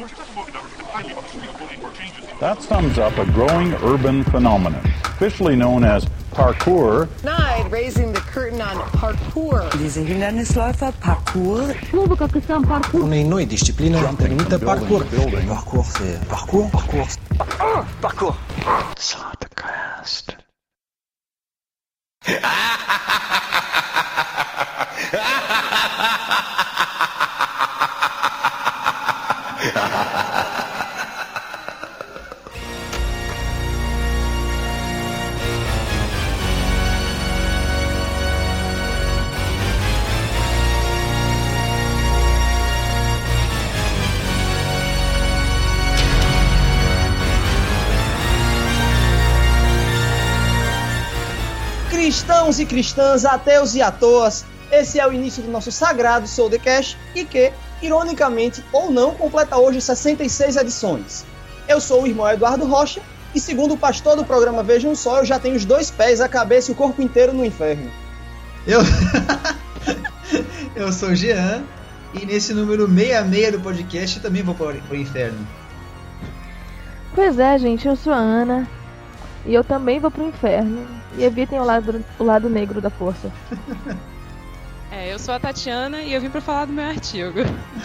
That sums up a growing urban phenomenon, officially known as parkour. Tonight, raising the curtain on parkour. Diese Hindernisläufer, Parkour. Unei noi discipline numită parkour. Parkour. Soundcast. Cristãos e cristãs, ateus e atoas, esse é o início do nosso sagrado Soul The Cast e que, ironicamente ou não, completa hoje 66 edições. Eu sou o irmão Eduardo Rocha e, segundo o pastor do programa Vejam Só, eu já tenho os 2 pés, a cabeça e o corpo inteiro no inferno. Eu sou o Jean e nesse número 66 do podcast eu também vou pro inferno. Pois é, gente, eu sou a Ana e eu também vou pro inferno. E evitem o lado negro da força. Eu sou a Tatiana e eu vim pra falar do meu artigo.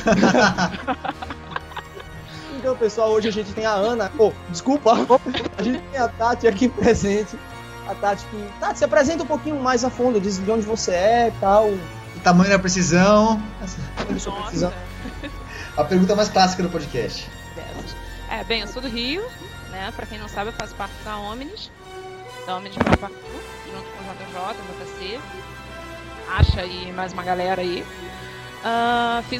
Então, pessoal, hoje a gente tem a Ana. Desculpa, a gente tem a Tati aqui presente. A Tati, se apresenta um pouquinho mais a fundo, diz de onde você é e tal. O tamanho da precisão. Nossa. A pergunta mais clássica do podcast. Bem, eu sou do Rio, né? Pra quem não sabe, eu faço parte da Omnis. Da Omnis pra Parkour, junto com o JJ, o JC, Acha e mais uma galera aí. Fiz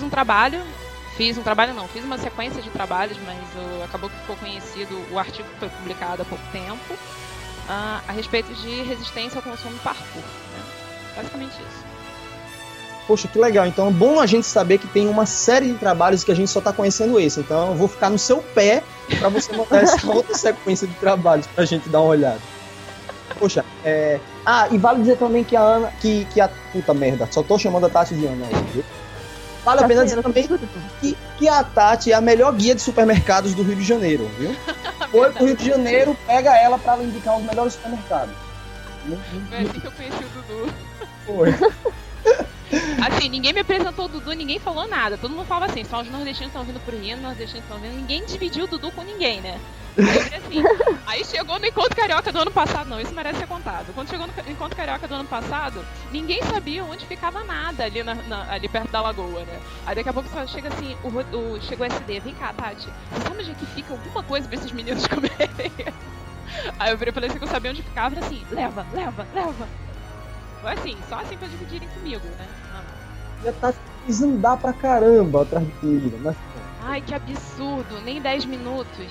uma sequência de trabalhos, mas acabou que ficou conhecido o artigo que foi publicado há pouco tempo, a respeito de resistência ao consumo parkour, né? Basicamente isso. Poxa, que legal. Então é bom a gente saber que tem uma série de trabalhos que a gente só tá conhecendo esse. Então eu vou ficar no seu pé pra você montar essa outra sequência de trabalhos pra gente dar uma olhada. Poxa, e vale dizer também que a Ana, que a puta merda, só tô chamando a Tati de Ana aí, viu? Vale a pena dizer também que a Tati é a melhor guia de supermercados do Rio de Janeiro, viu? Foi pro Rio de Janeiro, pega ela pra ela indicar os melhores supermercados. Foi assim que eu conheci o Dudu. Foi. Assim, ninguém me apresentou o Dudu, ninguém falou nada. Todo mundo falava assim, só os nordestinos estão vindo pro Rio, os nordestinos estão vindo. Ninguém dividiu o Dudu com ninguém, né? Aí chegou no Encontro Carioca do ano passado, não, isso merece ser contado. Quando chegou no Encontro Carioca do ano passado, ninguém sabia onde ficava nada ali, ali perto da lagoa, né? Aí daqui a pouco só chega assim, chegou o SD, vem cá, Tati, você sabe onde é que fica alguma coisa pra esses meninos comerem? Aí eu virei e falei assim que eu sabia onde ficava, assim, leva. Foi assim, só assim pra dividirem comigo, né? E a Tati quis andar pra caramba atrás de comida, mas... Ai, que absurdo, nem 10 minutos.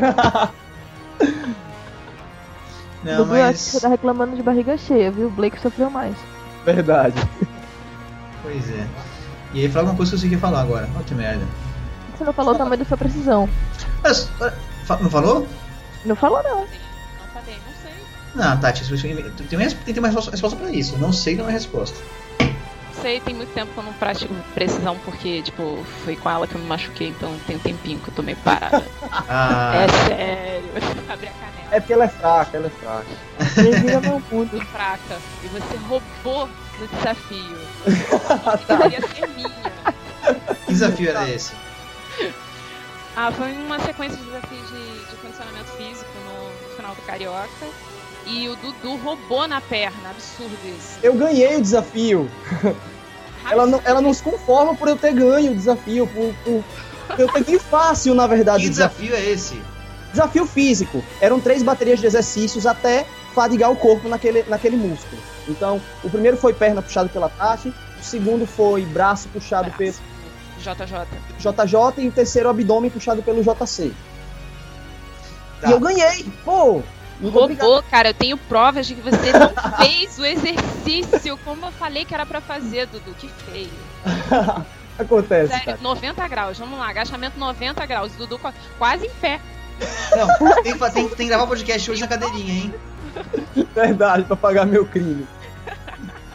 Não, Dudu, acho que você tá reclamando de barriga cheia, viu? O Blake sofreu mais. Verdade. Pois é. E aí, fala uma coisa que eu consegui falar agora. Olha que merda. Você não falou o tamanho da sua precisão. Não falou? Não falou, não. Não falei, não sei. Não, Tati, tem uma resposta pra isso. Não sei não é resposta. Sei, tem muito tempo que eu não pratico precisão, porque, tipo, foi com ela que eu me machuquei, então tem um tempinho que eu tô meio parada. É sério, abri a canela. É porque ela é fraca. Revira meu mundo. Fraca. E você roubou no desafio. Deveria ser minha. Que desafio era esse? Foi uma sequência de desafios de condicionamento físico no final do Carioca. E o Dudu roubou na perna, absurdo isso. Eu ganhei o desafio. Ela não se conforma por eu ter ganho o desafio, por eu ter ganho fácil, na verdade. Que desafio é esse? Desafio físico. Eram 3 baterias de exercícios até fadigar o corpo naquele músculo. Então, o primeiro foi perna puxado pela Tati, o segundo foi braço puxado pelo JJ e o terceiro abdômen puxado pelo JC. Tá. E eu ganhei, pô! Roubou, cara, eu tenho provas de que você não fez o exercício como eu falei que era pra fazer, Dudu, que feio. Acontece. Sério, cara. 90 graus, vamos lá, agachamento 90 graus, Dudu quase em pé. Não, tem que gravar o podcast hoje na cadeirinha, hein? Verdade, pra pagar meu crime.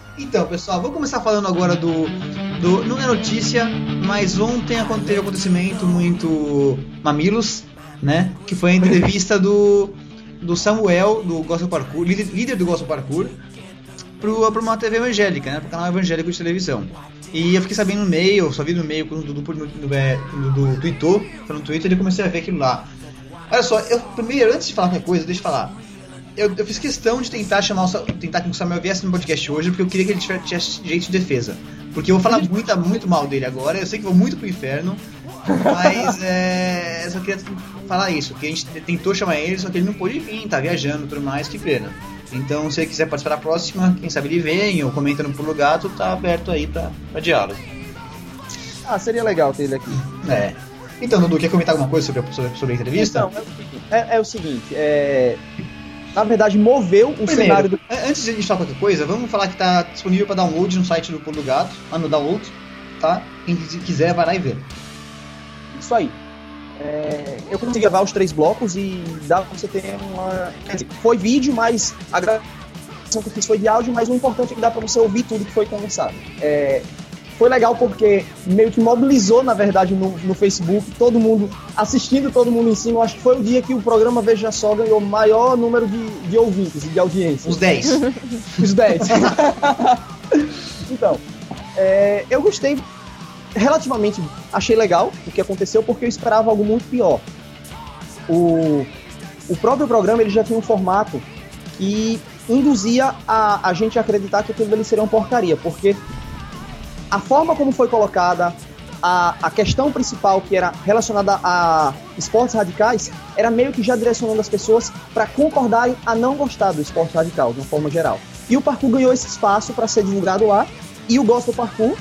Então, pessoal, vou começar falando agora do não é notícia, mas ontem teve um acontecimento muito mamilos, né? Que foi a entrevista do Samuel, do Gospel Parkour, líder do Gospel Parkour, pra uma TV evangélica, né? Pro canal evangélico de televisão. E eu fiquei sabendo no meio, só vi no meio quando o Dudu tweetou, foi no Twitter, e eu comecei a ver aquilo lá. Olha só, primeiro, antes de falar qualquer coisa, deixa eu falar. Eu fiz questão de tentar que o Samuel viesse no podcast hoje, porque eu queria que ele tivesse jeito de defesa. Porque eu vou falar muito mal dele agora, eu sei que vou muito pro inferno, mas eu só queria falar isso, que a gente tentou chamar ele, só que ele não pôde vir, tá viajando e tudo mais, que pena. Então, se ele quiser participar da próxima, quem sabe ele vem, ou comenta no Pulo Gato, tá aberto aí pra diálogo. Seria legal ter ele aqui. Então, Dudu, quer comentar alguma coisa sobre a entrevista? Então, é o seguinte, na verdade, moveu o cenário do... Antes de a gente falar qualquer coisa, vamos falar que tá disponível para download no site do Pulo Gato, lá no download, tá? Quem quiser, vai lá e vê. Isso aí. Eu consegui gravar os 3 blocos e dá pra você ter uma... Foi vídeo, mas a gravação que eu fiz foi de áudio, mas o importante é que dá pra você ouvir tudo que foi conversado. Foi legal porque meio que mobilizou, na verdade, no Facebook, todo mundo assistindo, todo mundo em cima. Eu acho que foi o dia que o programa Veja Só ganhou o maior número de ouvintes e de audiência. Os 10. Os 10. Então, eu gostei, relativamente, achei legal o que aconteceu, porque eu esperava algo muito pior. O próprio programa ele já tinha um formato que induzia a gente a acreditar que aquilo ali seria uma porcaria, porque a forma como foi colocada, a questão principal que era relacionada a esportes radicais, era meio que já direcionando as pessoas para concordarem a não gostar do esporte radical, de uma forma geral. E o parkour ganhou esse espaço para ser divulgado lá, e o Gospel Parkour,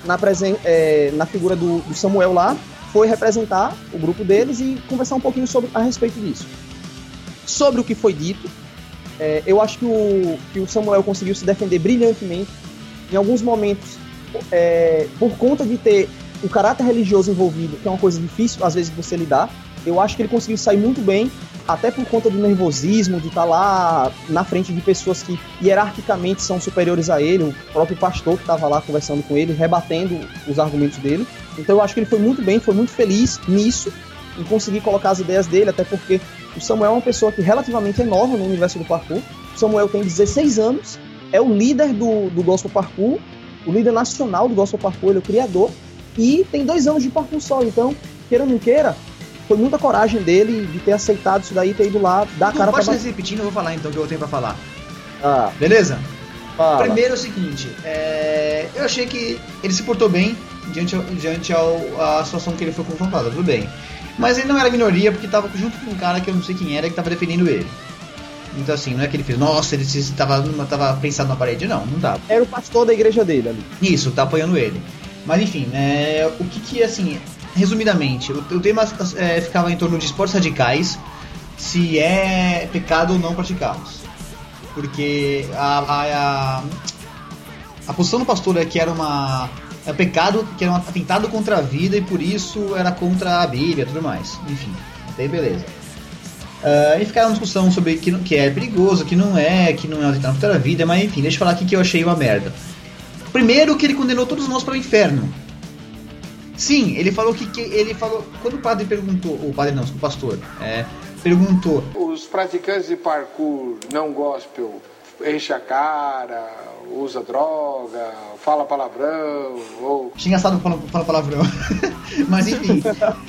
na figura do Samuel lá, foi representar o grupo deles e conversar um pouquinho a respeito disso. Sobre o que foi dito, eu acho que o Samuel conseguiu se defender brilhantemente. Em alguns momentos, por conta de ter o caráter religioso envolvido, que é uma coisa difícil às vezes de você lidar, eu acho que ele conseguiu sair muito bem, até por conta do nervosismo, de estar lá na frente de pessoas que hierarquicamente são superiores a ele, o próprio pastor que estava lá conversando com ele, rebatendo os argumentos dele. Então eu acho que ele foi muito bem, foi muito feliz nisso, em conseguir colocar as ideias dele, até porque o Samuel é uma pessoa que relativamente é nova no universo do parkour. O Samuel tem 16 anos, é o líder do Gospel Parkour, o líder nacional do Gospel Parkour, ele é o criador, e tem 2 anos de parkour só. Então, queira ou não queira, foi muita coragem dele de ter aceitado isso daí, ter ido lá, dar a cara pra... Não pode repetindo, eu vou falar então o que eu tenho pra falar. Beleza? Fala. Primeiro é o seguinte, eu achei que ele se portou bem diante à situação que ele foi confrontado, tudo bem. Mas ele não era minoria, porque tava junto com um cara que eu não sei quem era, que tava defendendo ele. Então assim, não é que ele fez, nossa, ele tava pensado na parede, não tava. Era o pastor da igreja dele ali. Isso, tá apoiando ele. Mas enfim, o que assim, resumidamente, o tema ficava em torno de esportes radicais, se é pecado ou não praticá-los. Porque a posição do pastor é que era pecado, que era um atentado contra a vida e por isso era contra a Bíblia e tudo mais. Enfim, até aí beleza. E ficaram uma discussão sobre que é perigoso, que não é um atentado contra a vida, mas enfim, deixa eu falar aqui que eu achei uma merda. Primeiro que ele condenou todos nós para o inferno. Sim, ele falou quando o padre perguntou, o pastor, perguntou: os praticantes de parkour não gospel enche a cara, usa droga, fala palavrão, ou... Achei engraçado falar palavrão. Mas enfim.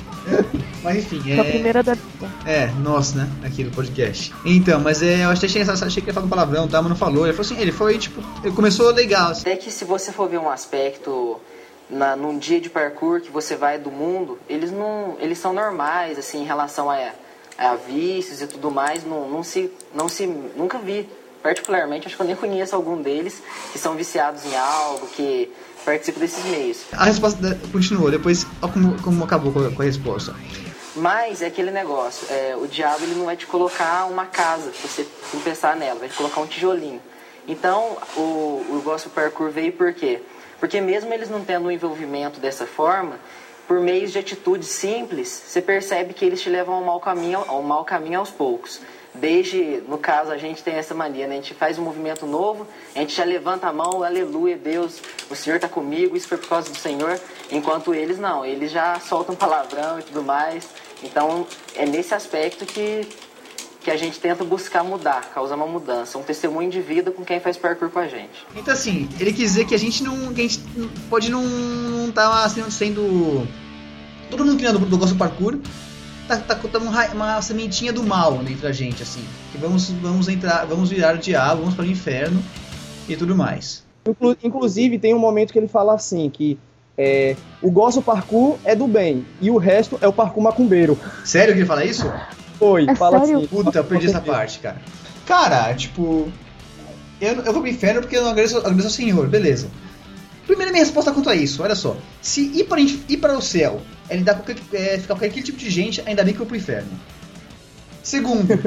A primeira da... nossa, né? Aqui no podcast. Então, mas eu achei que ele ia falar palavrão, tá? Mas não falou. Ele falou assim, ele começou legal. Assim. Até que se você for ver um aspecto num dia de parkour que você vai do mundo, eles são normais, assim, em relação a vícios e tudo mais. Nunca vi. Particularmente, acho que eu nem conheço algum deles que são viciados em algo, que participam desses meios. A resposta continuou, depois como acabou com a resposta. Mas é aquele negócio, o diabo ele não vai te colocar uma casa pra você pensar nela, vai te colocar um tijolinho. Então, o Gospel Parkour veio por quê? Porque mesmo eles não tendo um envolvimento dessa forma, por meios de atitudes simples, você percebe que eles te levam ao mau caminho aos poucos. no caso, a gente tem essa mania, né? A gente faz um movimento novo, a gente já levanta a mão, aleluia, Deus, o Senhor está comigo, isso foi por causa do Senhor, enquanto eles não, eles já soltam palavrão e tudo mais. Então, é nesse aspecto que a gente tenta buscar mudar, causar uma mudança, um testemunho de vida com quem faz parkour com a gente. Então, assim, ele quis dizer que a gente pode não tá sendo... Todo mundo que não gosta do parkour tá uma sementinha do mal dentro da gente, assim. Que vamos virar o diabo, vamos para o inferno e tudo mais. Inclusive, tem um momento que ele fala assim, que o gospel parkour é do bem, e o resto é o parkour macumbeiro. Sério que ele fala isso? Foi, fala sério? assim. Puta, eu perdi essa parte, cara. Cara, tipo... Eu vou pro inferno porque eu não agradeço ao Senhor, beleza. Primeira minha resposta quanto a isso, olha só. Se ir para o céu é lidar com ficar com aquele tipo de gente, ainda bem que eu vou pro inferno. Segundo,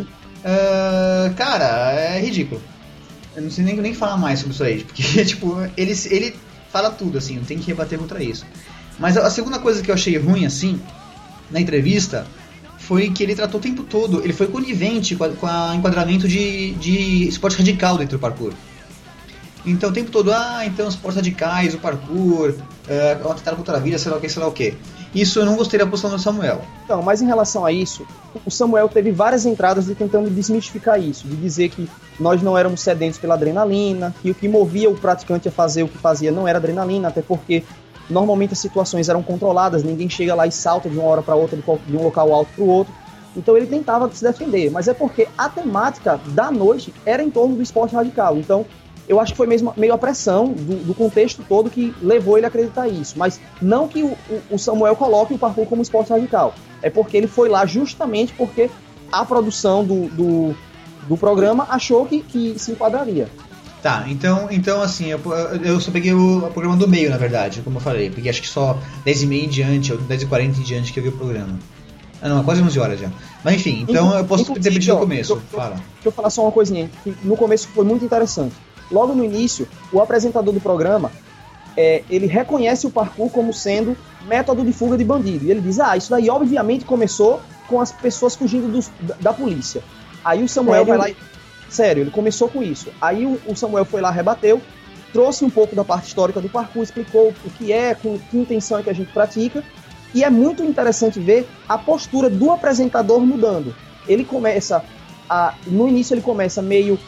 cara, é ridículo. Eu não sei nem falar mais sobre isso aí, porque, tipo, ele fala tudo, assim, não tem que rebater contra isso. Mas a segunda coisa que eu achei ruim, assim, na entrevista, foi que ele tratou o tempo todo, ele foi conivente com o enquadramento de esporte radical dentro do parkour. Então o tempo todo, então esportes radicais, o parkour, o atentado contra a vida, sei lá o que. Isso eu não gostei da posição do Samuel. Então, mas em relação a isso, o Samuel teve várias entradas tentando desmistificar isso, de dizer que nós não éramos sedentos pela adrenalina, que o que movia o praticante a fazer o que fazia não era adrenalina, até porque normalmente as situações eram controladas, ninguém chega lá e salta de uma hora para outra, de um local alto para o outro. Então ele tentava se defender, mas é porque a temática da noite era em torno do esporte radical. Então eu acho que foi mesmo meio a pressão do contexto todo que levou ele a acreditar isso. Mas não que o Samuel coloque o parkour como esporte radical. É porque ele foi lá justamente porque a produção do programa achou que se enquadraria. Tá, então assim, eu só peguei o programa do meio, na verdade, como eu falei. Porque acho que só 10h30 em diante, ou 10h40 em diante que eu vi o programa. Não, quase 11 horas já. Mas enfim, então eu posso repetir no começo. Fala. Deixa eu falar só uma coisinha, que no começo foi muito interessante. Logo no início, o apresentador do programa, ele reconhece o parkour como sendo método de fuga de bandido. E ele diz, isso daí obviamente começou com as pessoas fugindo da polícia. Aí o Samuel vai lá e... Sério, ele começou com isso. Aí o Samuel foi lá, rebateu, trouxe um pouco da parte histórica do parkour, explicou o que é, com que intenção é que a gente pratica. E é muito interessante ver a postura do apresentador mudando. Ele começa no início ele começa meio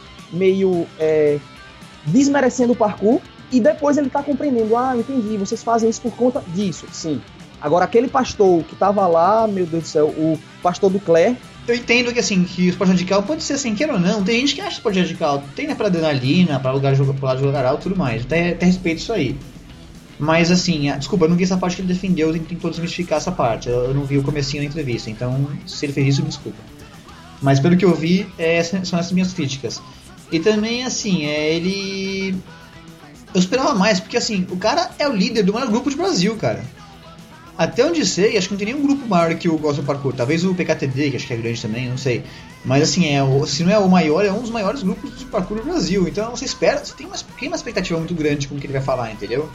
desmerecendo o parkour, e depois ele tá compreendendo, entendi, vocês fazem isso por conta disso, sim. Agora aquele pastor que tava lá, meu Deus do céu, o pastor do Claire... Eu entendo que assim, que o esporte radical pode ser sem queira ou não, tem gente que acha esporte radical, tem pra adrenalina, pra lugar de jogar alto e tudo mais, até respeito isso aí. Mas assim, desculpa, eu não vi essa parte que ele defendeu, tentou desmistificar essa parte, eu não vi o comecinho da entrevista, então se ele fez isso, me desculpa. Mas pelo que eu vi, são essas minhas críticas. E também, assim, eu esperava mais, porque assim, o cara é o líder do maior grupo de Brasil, cara. Até onde sei, acho que não tem nenhum grupo maior que o Gospel Parkour. Talvez o PKTD, que acho que é grande também, não sei. Mas assim, se não é o maior, é um dos maiores grupos de parkour do Brasil. Então você tem uma expectativa muito grande com o que ele vai falar, entendeu?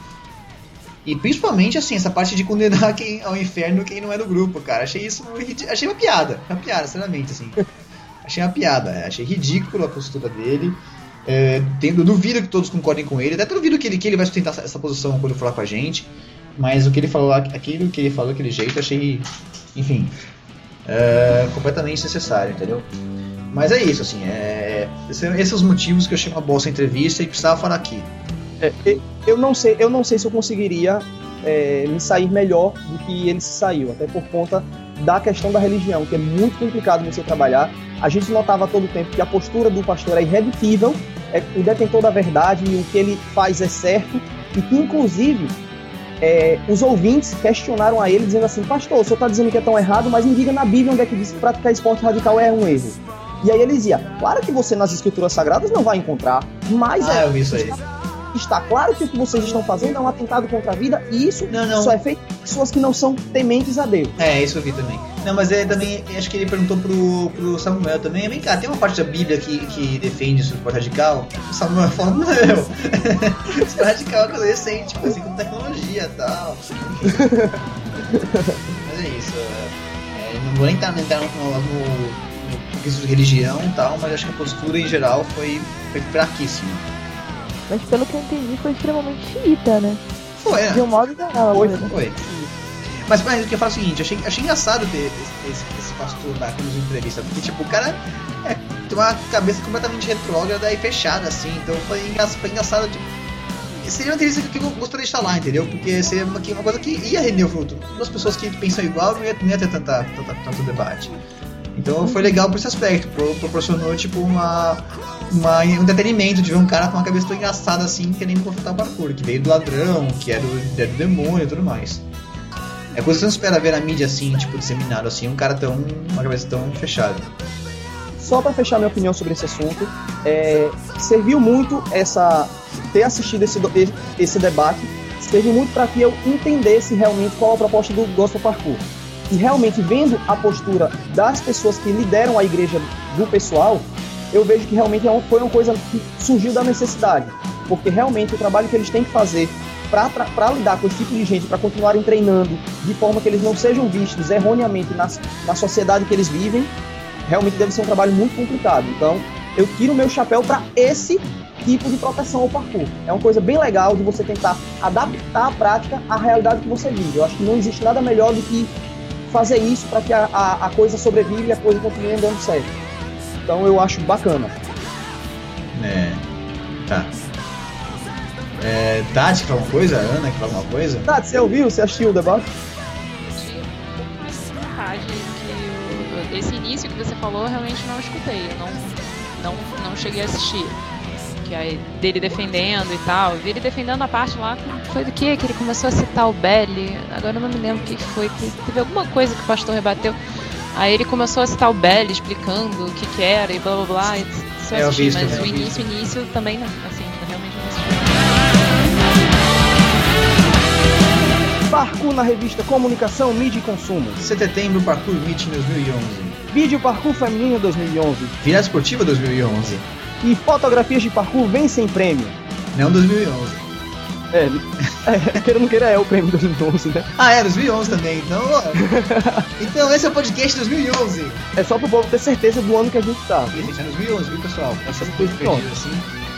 E principalmente, assim, essa parte de condenar ao inferno quem não é do grupo, cara. Achei uma piada, sinceramente, assim. Achei uma piada, achei ridículo a postura dele. Duvido que todos concordem com ele. Até duvido que ele vai sustentar essa posição quando falar com a gente. Mas o que ele falou, aquilo que ele falou daquele jeito, achei, enfim, completamente desnecessário, entendeu? Mas é isso, assim, esses são os motivos que eu achei uma boa essa entrevista e precisava falar aqui. Eu não sei se eu conseguiria me sair melhor do que ele se saiu, até por conta da questão da religião, que é muito complicado você trabalhar. A gente notava a todo tempo que a postura do pastor é irredutível, é o detentor da verdade e o que ele faz é certo, e que inclusive os ouvintes questionaram a ele dizendo assim, pastor, o senhor está dizendo que é tão errado, mas me diga na Bíblia onde é que diz que praticar esporte radical é um erro. E aí ele dizia, claro que você nas escrituras sagradas não vai encontrar, mas eu vi isso aí. Está claro que o que vocês estão fazendo é um atentado contra a vida, e isso só é feito por pessoas que não são tementes a Deus. Isso eu vi também. Não, mas também, acho que ele perguntou pro Samuel também, vem cá, tem uma parte da Bíblia que defende o esporte radical? O Samuel falou, não. O esporte radical é coisa recente, tipo assim, com tecnologia e tal. Mas é isso. Não vou nem entrar no isso de religião e tal, mas acho que a postura em geral foi fraquíssima. Mas pelo que eu entendi, foi extremamente xiita, né? Foi, né? De um modo geral. Foi. Mas o que eu falo é o seguinte, achei engraçado ter esse pastor lá nos entrevistas, porque tipo, o cara tem uma cabeça completamente retrógrada e fechada, assim, então foi engraçado, tipo, seria uma entrevista que eu gostaria de estar lá, entendeu? Porque seria uma coisa que ia render o fruto. Duas pessoas que pensam igual não ia ter tanto debate. Então foi legal por esse aspecto, proporcionou tipo um entretenimento de ver um cara com uma cabeça tão engraçada assim, querendo confrontar o parkour, que veio do ladrão, que era do demônio e tudo mais. É coisa que você não espera ver na mídia assim, tipo, disseminado assim, uma cabeça tão fechada. Só para fechar minha opinião sobre esse assunto, serviu muito ter assistido esse debate, serviu muito para que eu entendesse realmente qual a proposta do Gospel Parkour. E realmente, vendo a postura das pessoas que lideram a igreja do pessoal, eu vejo que realmente foi uma coisa que surgiu da necessidade. Porque realmente o trabalho que eles têm que fazer para lidar com esse tipo de gente, para continuarem treinando de forma que eles não sejam vistos erroneamente na sociedade que eles vivem, realmente deve ser um trabalho muito complicado. Então, eu tiro o meu chapéu para esse tipo de proteção ao parkour. É uma coisa bem legal de você tentar adaptar a prática à realidade que você vive. Eu acho que não existe nada melhor do que fazer isso para que a coisa sobreviva e a coisa continue andando certo. Então, eu acho bacana. Tá. Tati que fala uma coisa? Ana que fala uma coisa? Tati, você ouviu? Você assistiu o debate? Esse início que você falou, eu realmente não escutei. Eu não cheguei a assistir. Que aí, dele defendendo e tal. Vi ele defendendo a parte lá. Foi do que? Que ele começou a citar o Belly. Agora eu não me lembro o que foi. Que teve alguma coisa que o pastor rebateu. Aí ele começou a citar o Belly, explicando o que era e blá blá blá. Isso eu assisti, mas o início também não. Assim, realmente não assisti. Parkour na revista Comunicação, Mídia e Consumo. Setembro, Parkour Meet 2011. Vídeo Parkour Feminino 2011. Virada Esportiva 2011. E fotografias de parkour vencem prêmio. Não 2011. Queira ou não queira, é o prêmio 2011, né? 2011 também, então... Então esse é o podcast 2011. É só pro povo ter certeza do ano que a gente tá. Isso, é 2011, viu, pessoal? Essas coisas perdidas assim...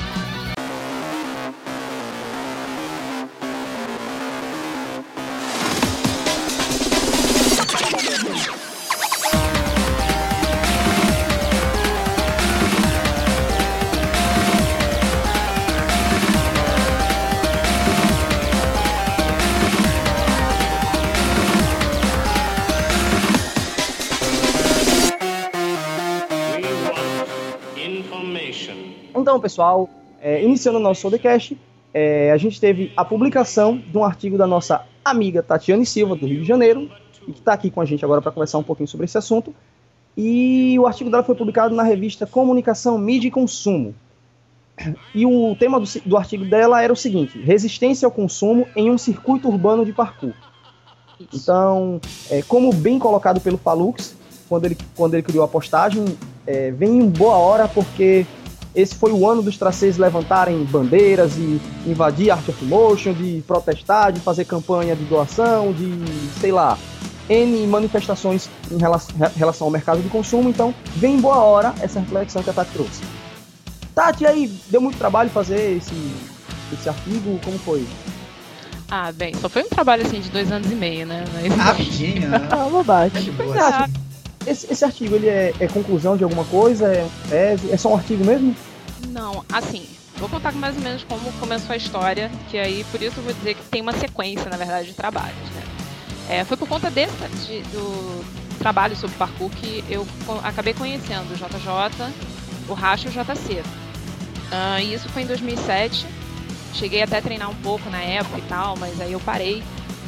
Então, pessoal, iniciando o nosso podcast, a gente teve a publicação de um artigo da nossa amiga Tatiane Silva, do Rio de Janeiro, e que está aqui com a gente agora para conversar um pouquinho sobre esse assunto. E o artigo dela foi publicado na revista Comunicação, Mídia e Consumo. E o tema do artigo dela era o seguinte: resistência ao consumo em um circuito urbano de parkour. Então, como bem colocado pelo Palux, quando ele criou a postagem, vem em boa hora, porque esse foi o ano dos tracês levantarem bandeiras e invadir Art of Motion, de protestar, de fazer campanha de doação, de, sei lá, N manifestações em relação ao mercado de consumo. Então, vem em boa hora essa reflexão que a Tati trouxe. Tati, aí, deu muito trabalho fazer esse artigo, como foi? Bem, só foi um trabalho, assim, de 2 anos e meio, né? Mas... Rapidinho, né? Bobagem. Esse artigo, ele é conclusão de alguma coisa? É só um artigo mesmo? Não, assim, vou contar mais ou menos como começou a história, que aí, por isso eu vou dizer que tem uma sequência, na verdade, de trabalhos, né? Foi por conta do trabalho sobre parkour que eu acabei conhecendo o JJ, o Racha e o JC. E isso foi em 2007. Cheguei até a treinar um pouco na época e tal, mas aí eu parei.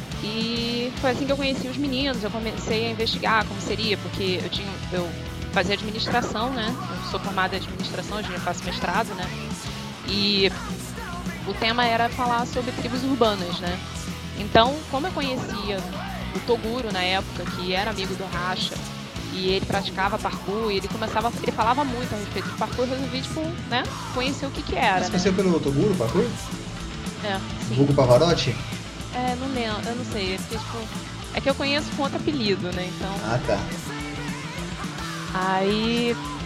E foi assim que eu conheci os meninos. Eu comecei a investigar como seria, porque eu fazia administração, né? Eu sou formada em administração, hoje eu faço mestrado, né? E o tema era falar sobre tribos urbanas, né? Então, como eu conhecia o Toguro na época, que era amigo do Racha, e ele praticava parkour, e ele falava muito a respeito de parkour, eu resolvi, né, conhecer o que era. Você conheceu pelo Toguro, parkour? Sim. Vulgo Pavarotti? Não lembro, eu não sei, é que eu conheço com outro apelido, né, então... Tá. Aí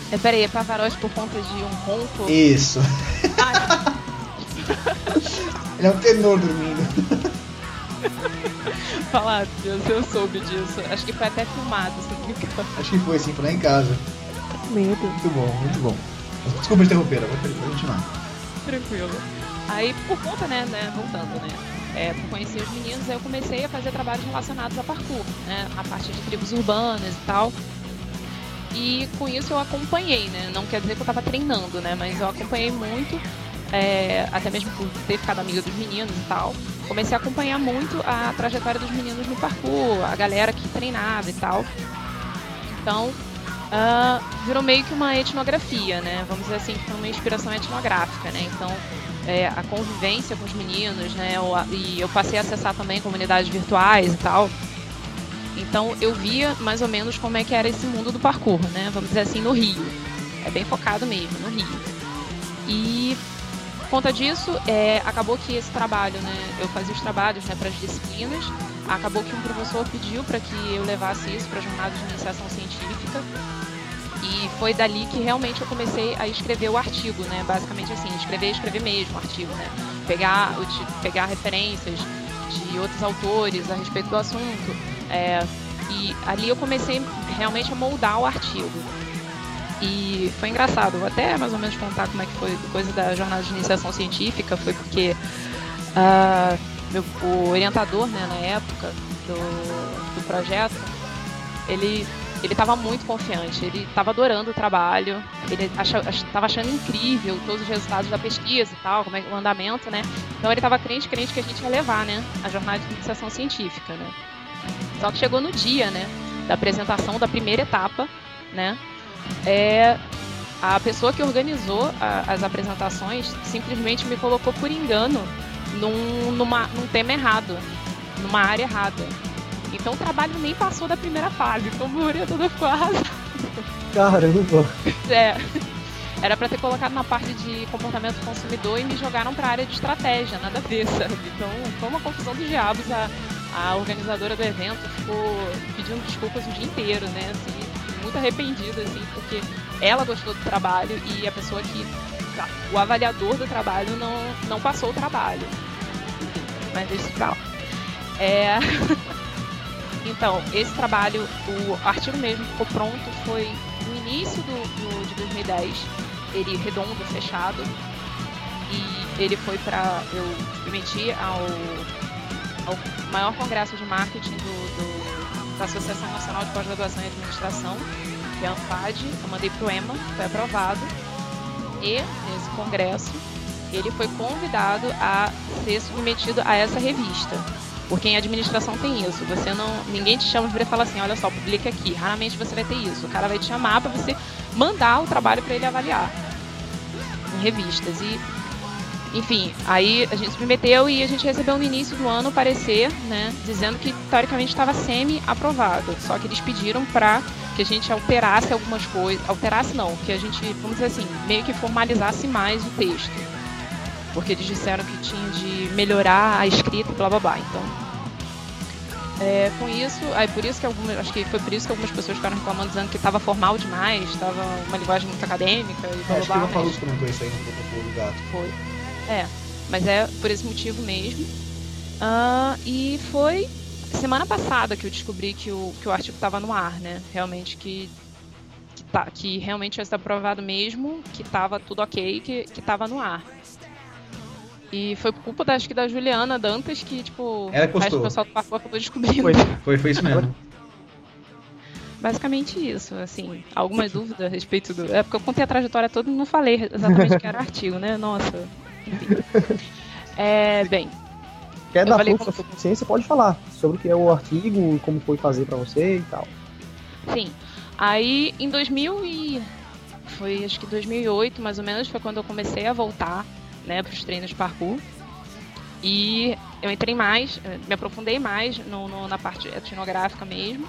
Peraí, é Pavarotti por conta de um ronco? Isso. Ah, Ele é um tenor dormindo. falar, Deus, eu soube disso. Acho que foi até filmado, se não me engano. Acho que foi assim, foi lá em casa. Medo. Muito bom, muito bom. Desculpa interromper, vou continuar. Tranquilo. Aí, por conta, né, voltando, né, por conhecer os meninos, aí eu comecei a fazer trabalhos relacionados a parkour, né, a parte de tribos urbanas e tal. E com isso eu acompanhei, né, não quer dizer que eu tava treinando, né, mas eu acompanhei muito, até mesmo por ter ficado amiga dos meninos e tal. Comecei a acompanhar muito a trajetória dos meninos no parkour, a galera que treinava e tal. Então, virou meio que uma etnografia, né? Vamos dizer assim, que foi uma inspiração etnográfica, né? Então, a convivência com os meninos, né? E eu passei a acessar também comunidades virtuais e tal. Então, eu via mais ou menos como é que era esse mundo do parkour, né? Vamos dizer assim, no Rio. É bem focado mesmo, no Rio. E, por conta disso, acabou que esse trabalho, né? Eu fazia os trabalhos, né, para as disciplinas. Acabou que um professor pediu para que eu levasse isso para a jornada de iniciação científica. E foi dali que realmente eu comecei a escrever o artigo, né? Basicamente assim, escrever mesmo o artigo, né? Pegar referências de outros autores a respeito do assunto. E ali eu comecei realmente a moldar o artigo. E foi engraçado, vou até mais ou menos contar como é que foi coisa da jornada de iniciação científica. Foi porque o orientador, né, na época do projeto, ele estava muito confiante, ele estava adorando o trabalho, ele estava achando incrível todos os resultados da pesquisa e tal, como é o andamento, né? Então ele estava crente que a gente ia levar, né, a jornada de iniciação científica, né? Só que chegou no dia, né, da apresentação da primeira etapa, né, a pessoa que organizou as apresentações simplesmente me colocou por engano num tema errado, numa área errada. Então o trabalho nem passou da primeira fase, então o orientador ficou arrasado. Caramba! Era pra ter colocado na parte de comportamento do consumidor e me jogaram pra área de estratégia, nada a ver, sabe? Então foi uma confusão dos diabos. A organizadora do evento ficou pedindo desculpas o dia inteiro, né? Assim, muito arrependida, assim, porque ela gostou do trabalho e a pessoa o avaliador do trabalho não passou o trabalho. Mas deixa pra lá. Então, esse trabalho, o artigo mesmo ficou pronto, foi no início de 2010, ele redondo, fechado, e ele foi eu submeti ao maior congresso de marketing da Associação Nacional de Pós-Graduação em Administração, que é a ANFAD. Eu mandei pro EMA, foi aprovado, e nesse congresso ele foi convidado a ser submetido a essa revista. Porque em administração tem isso, ninguém te chama de e fala assim, olha só, publica aqui, raramente você vai ter isso. O cara vai te chamar para você mandar o trabalho para ele avaliar em revistas. E, enfim, aí a gente submeteu e a gente recebeu no início do ano o parecer, né, dizendo que teoricamente estava semi-aprovado. Só que eles pediram para que a gente alterasse algumas coisas, que a gente, vamos dizer assim, meio que formalizasse mais o texto. Porque eles disseram que tinha de melhorar a escrita e blá blá blá. Então, com isso, por isso que acho que foi por isso que algumas pessoas ficaram reclamando, dizendo que estava formal demais, estava uma linguagem muito acadêmica e blá blá blá. Acho que o Rafael comentou isso aí no protocolo do gato. Foi. Mas é por esse motivo mesmo. E foi semana passada que eu descobri que o artigo estava no ar, né? Realmente que realmente já está aprovado mesmo, que estava tudo ok, que estava no ar. E foi por culpa, acho que da Juliana Dantas, que, tipo, ela o resto do pessoal do parkour acabou descobrindo. Foi isso mesmo. Basicamente isso, assim, alguma dúvida a respeito do... porque eu contei a trajetória toda e não falei exatamente o que era o artigo, né? Nossa, enfim. Bem... Quer dar força à sua consciência, pode falar sobre o que é o artigo, como foi fazer pra você e tal. Sim. Aí, em foi acho que 2008, mais ou menos, foi quando eu comecei a voltar, né, para os treinos de parkour. E eu entrei mais, me aprofundei mais na parte etnográfica mesmo.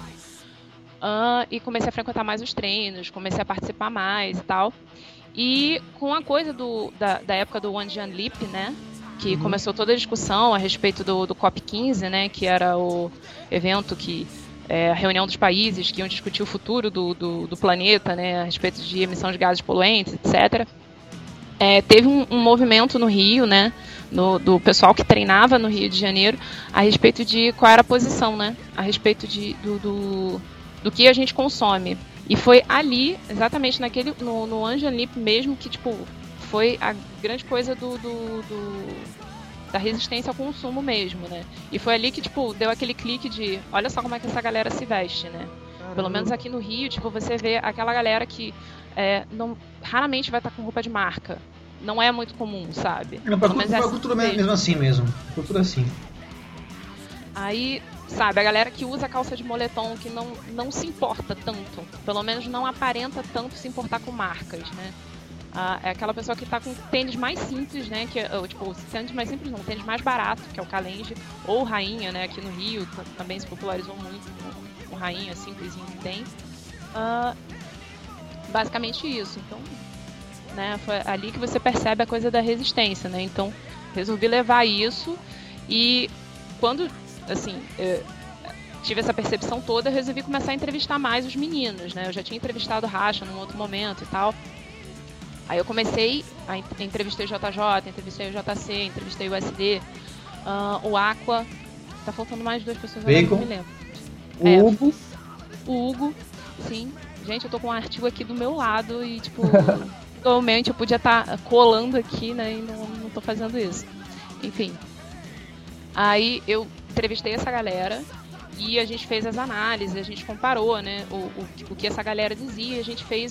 E comecei a frequentar mais os treinos, comecei a participar mais e tal. E com a coisa da época do One Jan Leap, né, que começou toda a discussão a respeito do COP15, né, que era o evento que a reunião dos países que iam discutir o futuro do planeta, né, a respeito de emissão de gases poluentes, etc. Teve um movimento no Rio, né, do pessoal que treinava no Rio de Janeiro, a respeito de qual era a posição, né, a respeito do que a gente consome. E foi ali, exatamente no Anjan Lip mesmo, que tipo, foi a grande coisa da resistência ao consumo mesmo, né? E foi ali que, tipo, deu aquele clique de, olha só como é que essa galera se veste, né? Caramba. Pelo menos aqui no Rio, tipo, você vê aquela galera que raramente vai estar com roupa de marca. Não é muito comum, sabe? Não, pra cultura mesmo assim mesmo. Cultura assim. Aí, sabe, a galera que usa calça de moletom, que não se importa tanto, pelo menos não aparenta tanto se importar com marcas, né? É aquela pessoa que tá com tênis mais simples, né? Tipo, tênis mais simples não, tênis mais barato, que é o Kalenji, ou Rainha, né? Aqui no Rio também se popularizou muito o Rainha, simplesinho que tem. Basicamente isso. Então, né? Foi ali que você percebe a coisa da resistência, né? Então, resolvi levar isso e quando, assim, tive essa percepção toda, eu resolvi começar a entrevistar mais os meninos, né? Eu já tinha entrevistado o Racha num outro momento e tal. Aí eu comecei, entrevistei o JJ, entrevistei o JC, entrevistei o SD, o Aqua. Tá faltando mais 2 pessoas agora, não me lembro. O Hugo. O Hugo, sim. Gente, eu tô com um artigo aqui do meu lado e, tipo, normalmente eu podia estar colando aqui, né, e não tô fazendo isso. Enfim. Aí eu entrevistei essa galera e a gente fez as análises, a gente comparou, né, o que essa galera dizia, a gente fez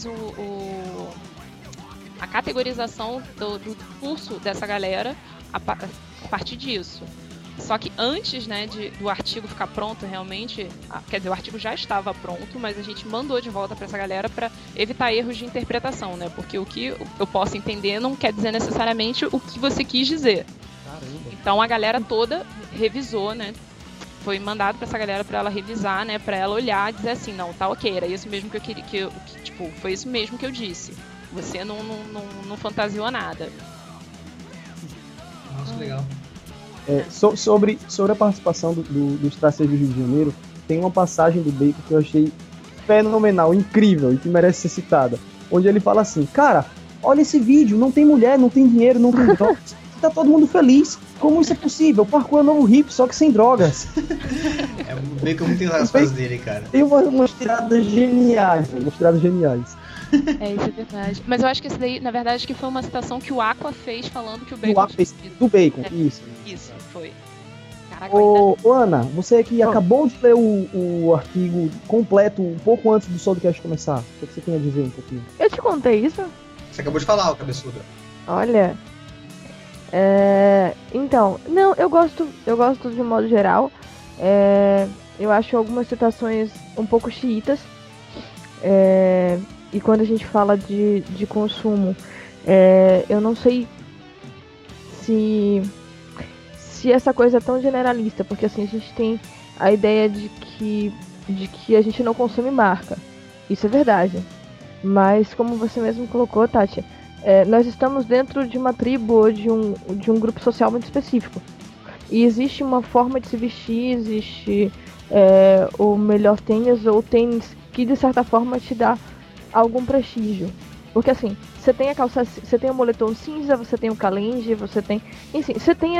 a categorização do curso dessa galera a partir disso. Só que antes, né, do artigo ficar pronto realmente, quer dizer, o artigo já estava pronto, mas a gente mandou de volta para essa galera para evitar erros de interpretação, né? Porque o que eu posso entender não quer dizer necessariamente o que você quis dizer. Caramba. Então a galera toda revisou, né? Foi mandado para essa galera para ela revisar, né? Para ela olhar e dizer assim, não, tá ok, era isso mesmo que eu queria, tipo, foi isso mesmo que eu disse. Você não fantasiou nada. Nossa, legal. Sobre a participação dos traceiros do Rio de Janeiro, tem uma passagem do Bacon que eu achei fenomenal, incrível e que merece ser citada. Onde ele fala assim, cara, olha esse vídeo, não tem mulher, não tem dinheiro, não tem drogas, tá todo mundo feliz. Como isso é possível? O parkour é novo hip, só que sem drogas. O Bacon muito tem as frases dele, cara. Tem umas tiradas geniais. Isso é verdade. Mas eu acho que esse daí, na verdade, que foi uma citação que o Aqua fez falando que o Bacon... Do Bacon, isso. Isso, foi. Caraca, Ô, Ana, você que acabou de ler o artigo completo um pouco antes do Soulcast começar. O que você tem a dizer um pouquinho? Eu te contei isso? Você acabou de falar, ô cabeçuda. Olha... Então, não, eu gosto de modo geral. Eu acho algumas citações um pouco xiitas. E quando a gente fala de consumo, eu não sei se essa coisa é tão generalista, porque assim, a gente tem a ideia de que a gente não consome marca. Isso é verdade. Mas como você mesmo colocou, Tati, nós estamos dentro de uma tribo ou de um grupo social muito específico. E existe uma forma de se vestir, existe o melhor tênis ou tênis que de certa forma te dá algum prestígio. Porque assim, você tem a calça, você tem o moletom cinza, você tem o Kalenji, você tem... Enfim, você tem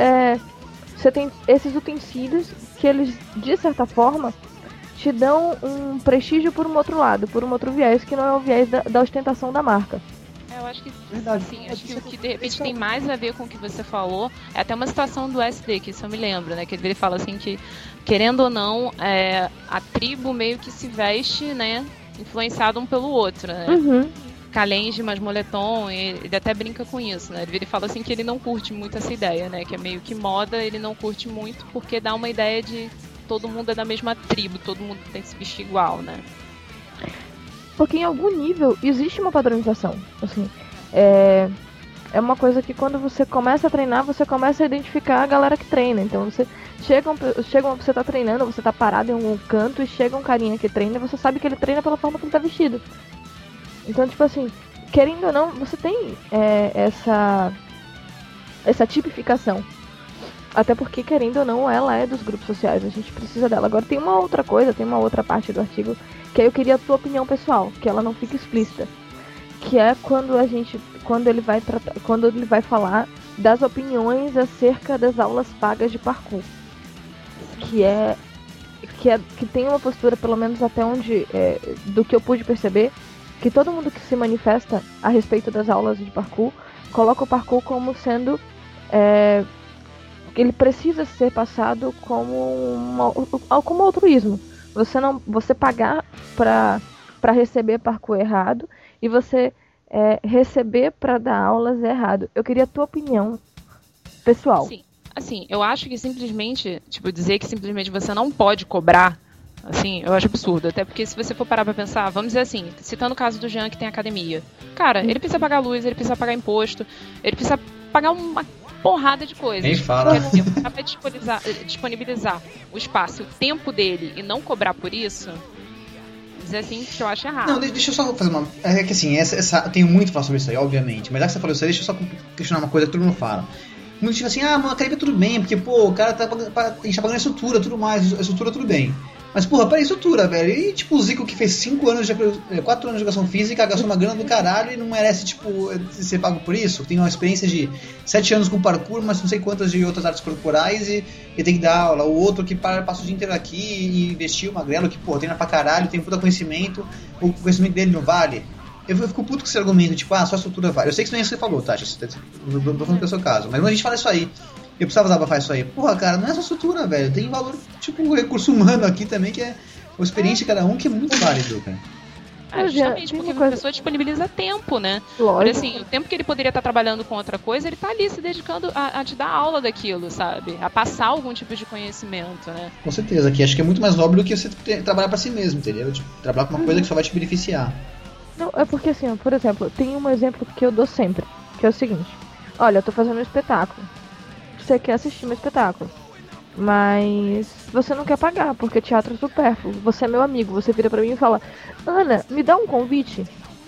esses utensílios que eles, de certa forma, te dão um prestígio por um outro lado, por um outro viés, que não é o viés da ostentação da marca. Eu acho que, assim, acho que o que de repente tem mais a ver com o que você falou é até uma situação do SD, que isso eu me lembro, né? Que ele fala assim que, querendo ou não, a tribo meio que se veste, né? Influenciado um pelo outro, né? Uhum. Kalenji, mas moletom, ele até brinca com isso, né? Ele fala assim que ele não curte muito essa ideia, né? Que é meio que moda, ele não curte muito porque dá uma ideia de todo mundo é da mesma tribo, todo mundo tem que se vestir igual, né? Porque em algum nível existe uma padronização, assim, é uma coisa que quando você começa a treinar, você começa a identificar a galera que treina. Então você você tá treinando, você tá parado em um canto e chega um carinha que treina e você sabe que ele treina pela forma que ele tá vestido. Então, tipo assim, querendo ou não, você tem essa tipificação. Até porque, querendo ou não, ela é dos grupos sociais, a gente precisa dela. Agora tem uma outra coisa, tem uma outra parte do artigo, que aí eu queria a tua opinião pessoal, que ela não fica explícita. Que é quando ele vai falar das opiniões acerca das aulas pagas de parkour. Que tem uma postura, pelo menos até onde, do que eu pude perceber, que todo mundo que se manifesta a respeito das aulas de parkour, coloca o parkour como sendo... ele precisa ser passado como altruísmo. Você pagar para receber parkour errado e você receber para dar aulas é errado. Eu queria a tua opinião pessoal. Sim. Assim, eu acho que simplesmente, dizer que simplesmente você não pode cobrar, assim, eu acho absurdo. Até porque se você for parar pra pensar, vamos dizer assim, citando o caso do Jean que tem academia. Cara, ele precisa pagar luz, ele precisa pagar imposto, ele precisa pagar uma porrada de coisas. Nem fala. Vai disponibilizar o espaço, o tempo dele e não cobrar por isso, dizer assim que eu acho errado. Não, deixa eu só fazer uma... É que assim, eu tenho muito pra falar sobre isso aí, obviamente. Mas já que você falou isso aí, deixa eu só questionar uma coisa que todo mundo fala. Muitos tipo assim, mano, a academia tudo bem, porque, pô, o cara a gente tá pagando a estrutura, tudo mais, a estrutura tudo bem. Mas, porra, peraí, estrutura, velho. E, tipo, o Zico que fez 4 anos de educação física, gastou uma grana do caralho e não merece, tipo, ser pago por isso? Tem uma experiência de 7 anos com parkour, mas não sei quantas de outras artes corporais e tem que dar aula. O outro que passa o dia inteiro aqui e investiu uma grana, que, porra, treina pra caralho, tem puta conhecimento, o conhecimento dele não vale. Eu fico puto com esse argumento, tipo, só a estrutura vale. Eu sei que isso não é isso que você falou, tá? Não tô falando que é o seu caso. Mas quando a gente fala isso aí, eu precisava desabafar isso aí. Porra, cara, não é só estrutura, velho. Tem valor, tipo, um recurso humano aqui também, que é a experiência de cada um, que é muito válido, cara. Justamente, porque a pessoa disponibiliza tempo, né? Lógico. Porque, assim, o tempo que ele poderia estar trabalhando com outra coisa, ele tá ali se dedicando a te dar aula daquilo, sabe? A passar algum tipo de conhecimento, né? Com certeza, que acho que é muito mais nobre do que você trabalhar pra si mesmo, entendeu? Tipo, trabalhar com uma coisa que só vai te beneficiar. Não, é porque assim, por exemplo, tem um exemplo que eu dou sempre, que é o seguinte: olha, eu tô fazendo um espetáculo. Você quer assistir meu espetáculo, mas você não quer pagar, porque teatro é supérfluo. Você é meu amigo, você vira pra mim e fala: Ana, me dá um convite?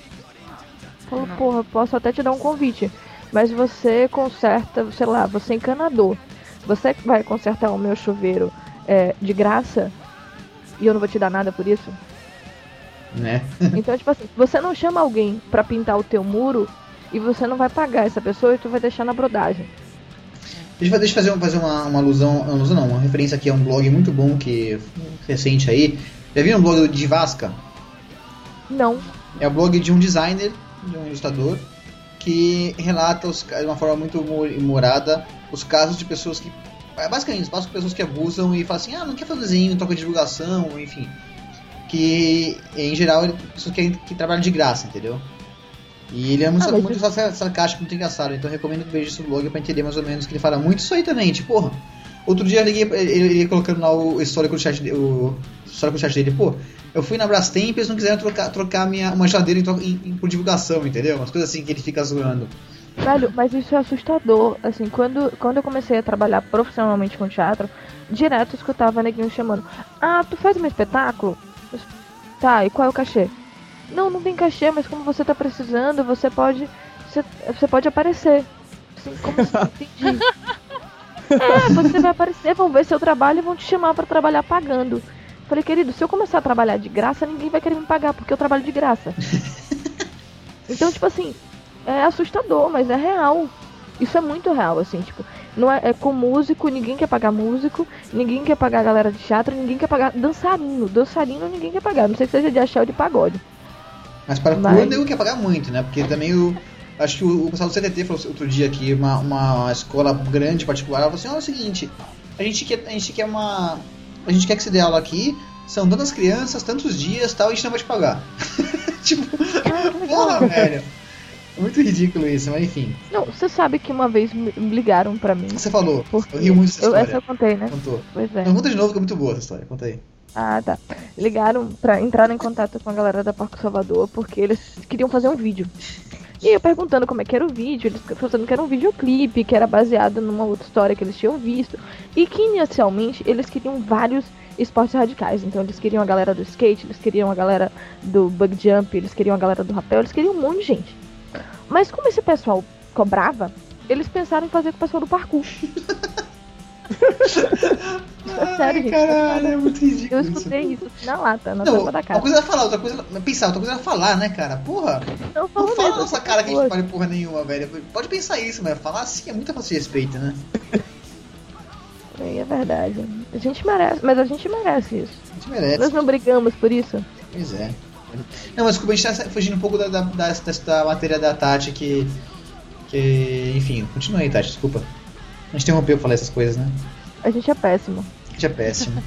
Eu falo, porra, posso até te dar um convite, mas você conserta, sei lá, você é encanador. Você vai consertar o meu chuveiro de graça e eu não vou te dar nada por isso? Né? Então, tipo assim, você não chama alguém pra pintar o teu muro e você não vai pagar essa pessoa e tu vai deixar na brodagem. Deixa eu fazer uma alusão não, uma referência aqui a um blog muito bom que recente aí. Já viram o blog do Divasca? Não. É o blog de um designer, de um ilustrador, que relata de uma forma muito humorada os casos de pessoas que... Basicamente, os casos de pessoas que abusam e falam assim, não quer fazer desenho, troca de divulgação, enfim... Que, em geral, pessoas que trabalham de graça, entendeu? E ele é muito sarcástico, muito engraçado. Então eu recomendo que veja esse blog pra entender mais ou menos que ele fala muito isso aí também. Tipo, porra, outro dia eu liguei, ele colocando lá o histórico do chat dele. Pô, eu fui na Brastemp e eles não quiseram trocar uma geladeira por divulgação, entendeu? Umas coisas assim que ele fica zoando. Velho, mas isso é assustador. Assim, quando eu comecei a trabalhar profissionalmente com teatro, direto eu escutava neguinho chamando: tu faz um espetáculo? Tá, e qual é o cachê? Não tem cachê, mas como você tá precisando, você pode aparecer. Assim, como assim? Entendi. Você vai aparecer, vão ver seu trabalho e vão te chamar pra trabalhar pagando. Falei, querido, se eu começar a trabalhar de graça, ninguém vai querer me pagar, porque eu trabalho de graça. Então, tipo assim, é assustador, mas é real. Isso é muito real, assim, tipo, não é com músico, ninguém quer pagar músico, ninguém quer pagar a galera de teatro, ninguém quer pagar dançarino ninguém quer pagar, não sei se seja de axé ou de pagode. Mas para o ninguém quer pagar muito, né, porque também acho que o pessoal do CTT falou outro dia que uma escola grande particular, ela falou assim, olha, é o seguinte, a gente quer que você dê aula aqui, são tantas crianças, tantos dias, tal, e a gente não vai te pagar. Tipo, porra, velho. Muito ridículo isso, mas enfim. Não, você sabe que uma vez me ligaram pra mim. Você falou, eu ri muito dessa história. Essa eu contei, né? Contou. Pois é. Então conta de novo que é muito boa essa história, conta aí. Tá. Ligaram pra entrar em contato com a galera da Parque Salvador, porque eles queriam fazer um vídeo. E eu perguntando como é que era o vídeo, eles falando que era um videoclipe, que era baseado numa outra história que eles tinham visto. E que inicialmente eles queriam vários esportes radicais. Então eles queriam a galera do skate, eles queriam a galera do bug jump, eles queriam a galera do rapel, eles queriam um monte de gente. Mas como esse pessoal cobrava, eles pensaram em fazer com o pessoal do parkour. Sério, gente. Caralho, é muito ridículo. Eu escutei isso na lata, na Não, tampa da casa. uma coisa é falar, outra coisa é pensar, outra coisa é falar, né, cara? Porra, Não não fala na mesmo, nossa cara que a gente não vale porra nenhuma, velho. Pode pensar isso, mas falar assim é muita falta de respeito, né? É verdade. A gente merece, mas a gente merece isso. A gente merece. Nós não brigamos por isso. Pois é. Não, mas desculpa, a gente tá fugindo um pouco da matéria da Tati que... Enfim, continua aí, Tati, desculpa. A gente interrompeu pra falar essas coisas, né? A gente é péssimo. A gente é péssimo.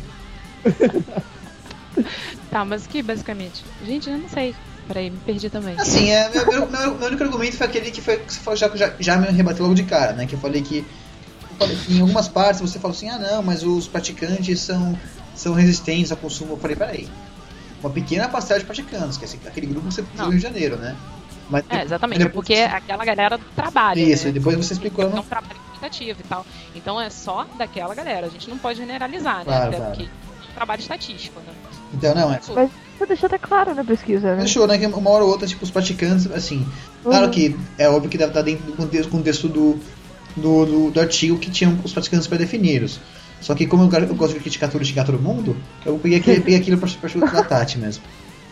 Tá, mas o que basicamente? Gente, eu não sei. Peraí, me perdi também. Assim, meu único argumento foi aquele que você falou, já me rebateu logo de cara, né? Que eu falei que em algumas partes você falou assim, não, mas os praticantes são resistentes ao consumo. Eu falei, peraí, uma pequena parcela de praticantes, que é aquele grupo que você viu no Rio de Janeiro, né? Mas, exatamente, porque é aquela galera do trabalho. Isso, né? e depois você explicou. É um trabalho quantitativo e tal. Então é só daquela galera. A gente não pode generalizar, né? Claro, Até claro. porque é um trabalho estatístico, né? Então, não, Mas você deixou até claro na pesquisa, né? Deixou, né? Que uma hora ou outra, tipo, os praticantes, assim. Claro que é óbvio que deve estar dentro do contexto do artigo que tinham os praticantes pré-definidos. Só que como eu gosto de criticar tudo e xingar todo mundo, eu peguei aquilo pra Tati mesmo.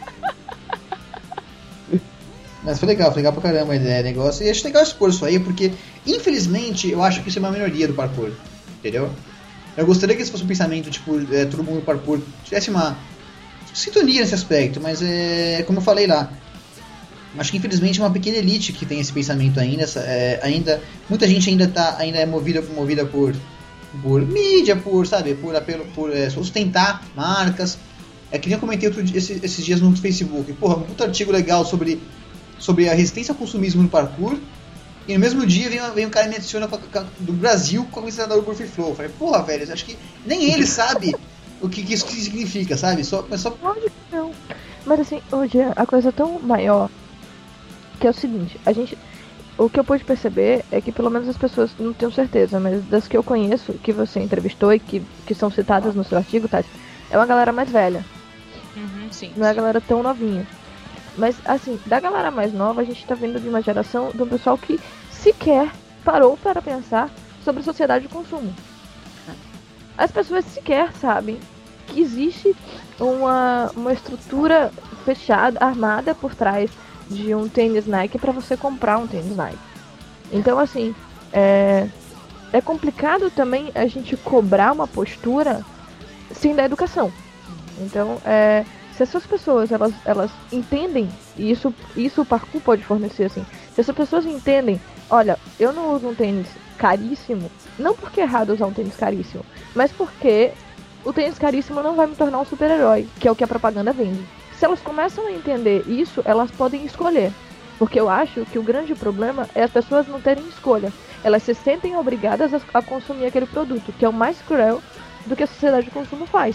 Mas foi legal pra caramba a ideia, negócio. E acho legal expor isso aí, porque, infelizmente, eu acho que isso é uma minoria do parkour. Entendeu? Eu gostaria que esse fosse um pensamento, tipo, todo mundo do parkour tivesse uma sintonia nesse aspecto, mas como eu falei lá, acho que infelizmente é uma pequena elite que tem esse pensamento ainda. Muita gente ainda é movida por mídia, por apelo, por sustentar marcas. É que nem eu comentei esses dias no Facebook. Porra, um puto artigo legal sobre a resistência ao consumismo no parkour. E no mesmo dia vem um cara e me adiciona do Brasil com a camisa da Urban Free Flow. Eu falei, porra, velho, acho que nem ele sabe o que isso significa, sabe? Lógico que não. Mas assim, hoje a coisa é tão maior que é o seguinte, o que eu pude perceber é que pelo menos as pessoas, não tenho certeza, mas das que eu conheço, que você entrevistou e que são citadas no seu artigo, Tati, é uma galera mais velha. Sim. Não é a galera tão novinha. Mas, assim, da galera mais nova, a gente tá vindo de uma geração de um pessoal que sequer parou para pensar sobre sociedade de consumo. As pessoas sequer sabem que existe uma estrutura fechada, armada por trás de um tênis Nike para você comprar um tênis Nike. Então, assim, é complicado também a gente cobrar uma postura sem dar educação. Então, se essas pessoas elas entendem, e isso o parkour pode fornecer, assim, se essas pessoas entendem, olha, eu não uso um tênis caríssimo, não porque é errado usar um tênis caríssimo, mas porque o tênis caríssimo não vai me tornar um super-herói, que é o que a propaganda vende. Se elas começam a entender isso, elas podem escolher. Porque eu acho que o grande problema é as pessoas não terem escolha. Elas se sentem obrigadas a consumir aquele produto, que é o mais cruel do que a sociedade de consumo faz.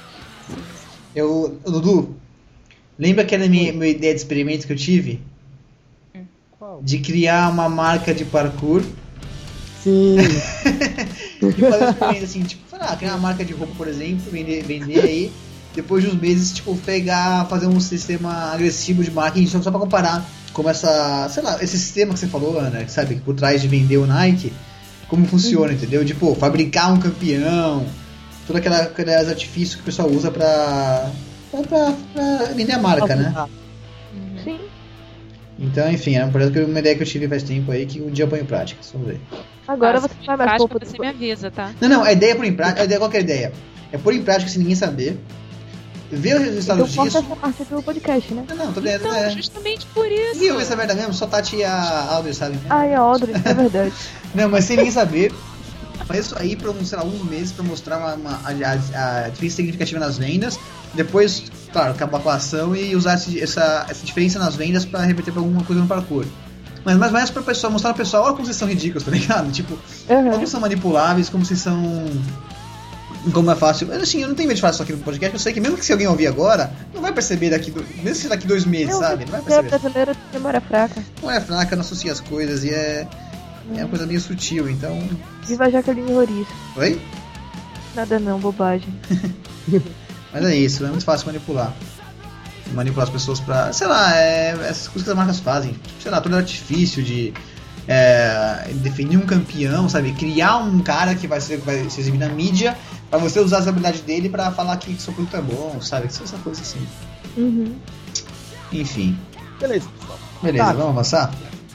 Dudu, lembra aquela minha ideia de experimento que eu tive? Qual? De criar uma marca de parkour. Sim. E fazer um experimento assim, tipo, criar uma marca de roupa, por exemplo, vender aí. Depois de uns meses, tipo, fazer um sistema agressivo de marketing só pra comparar como esse sistema que você falou, Ana, sabe, por trás de vender o Nike, como funciona, entendeu? De, fabricar um campeão, todo aqueles artifícios que o pessoal usa pra vender a marca, né? Sim. Então, enfim, é uma ideia que eu tive faz tempo aí, que um dia eu ponho em prática, vamos ver. Agora você vai mais pouco. Você me avisa, tá? Não, a ideia é pôr em prática, qual que é a ideia? É pôr em prática sem ninguém saber, ver os resultados disso. disso. Essa parte do podcast, né? Não, tô dentro, Então, justamente por isso. E eu essa merda mesmo, só Tati e a Audrey sabem. Ai, a Audrey, é verdade. Não, mas sem ninguém saber. Faz isso aí por uns meses pra mostrar a diferença significativa nas vendas. Depois, claro, acabar com a ação e usar essa diferença nas vendas pra reverter pra alguma coisa no parkour. Mas mais pra pessoa, mostrar pro pessoal, olha como vocês são ridículos, tá ligado? Tipo, como vocês são manipuláveis, como vocês são. Como é fácil. Assim, eu não tenho medo de falar isso aqui no podcast, eu sei que mesmo que se alguém ouvir agora, não vai perceber mesmo se daqui 2 meses, sabe? Não vai perceber. Brasileira tem memória fraca. Memória fraca, não associa as coisas e é uma coisa meio sutil, então. Viva Jaqueline Roriz. Oi? Nada não, bobagem. Mas é isso, é muito fácil manipular. Manipular as pessoas pra. Sei lá, essas coisas que as marcas fazem. Sei lá, todo artifício de definir um campeão, sabe? Criar um cara que vai se exibir na mídia pra você usar as habilidades dele pra falar que seu produto é bom, sabe? Essa coisa assim. Uhum. Enfim. Beleza, pessoal. Beleza, Tá. vamos avançar?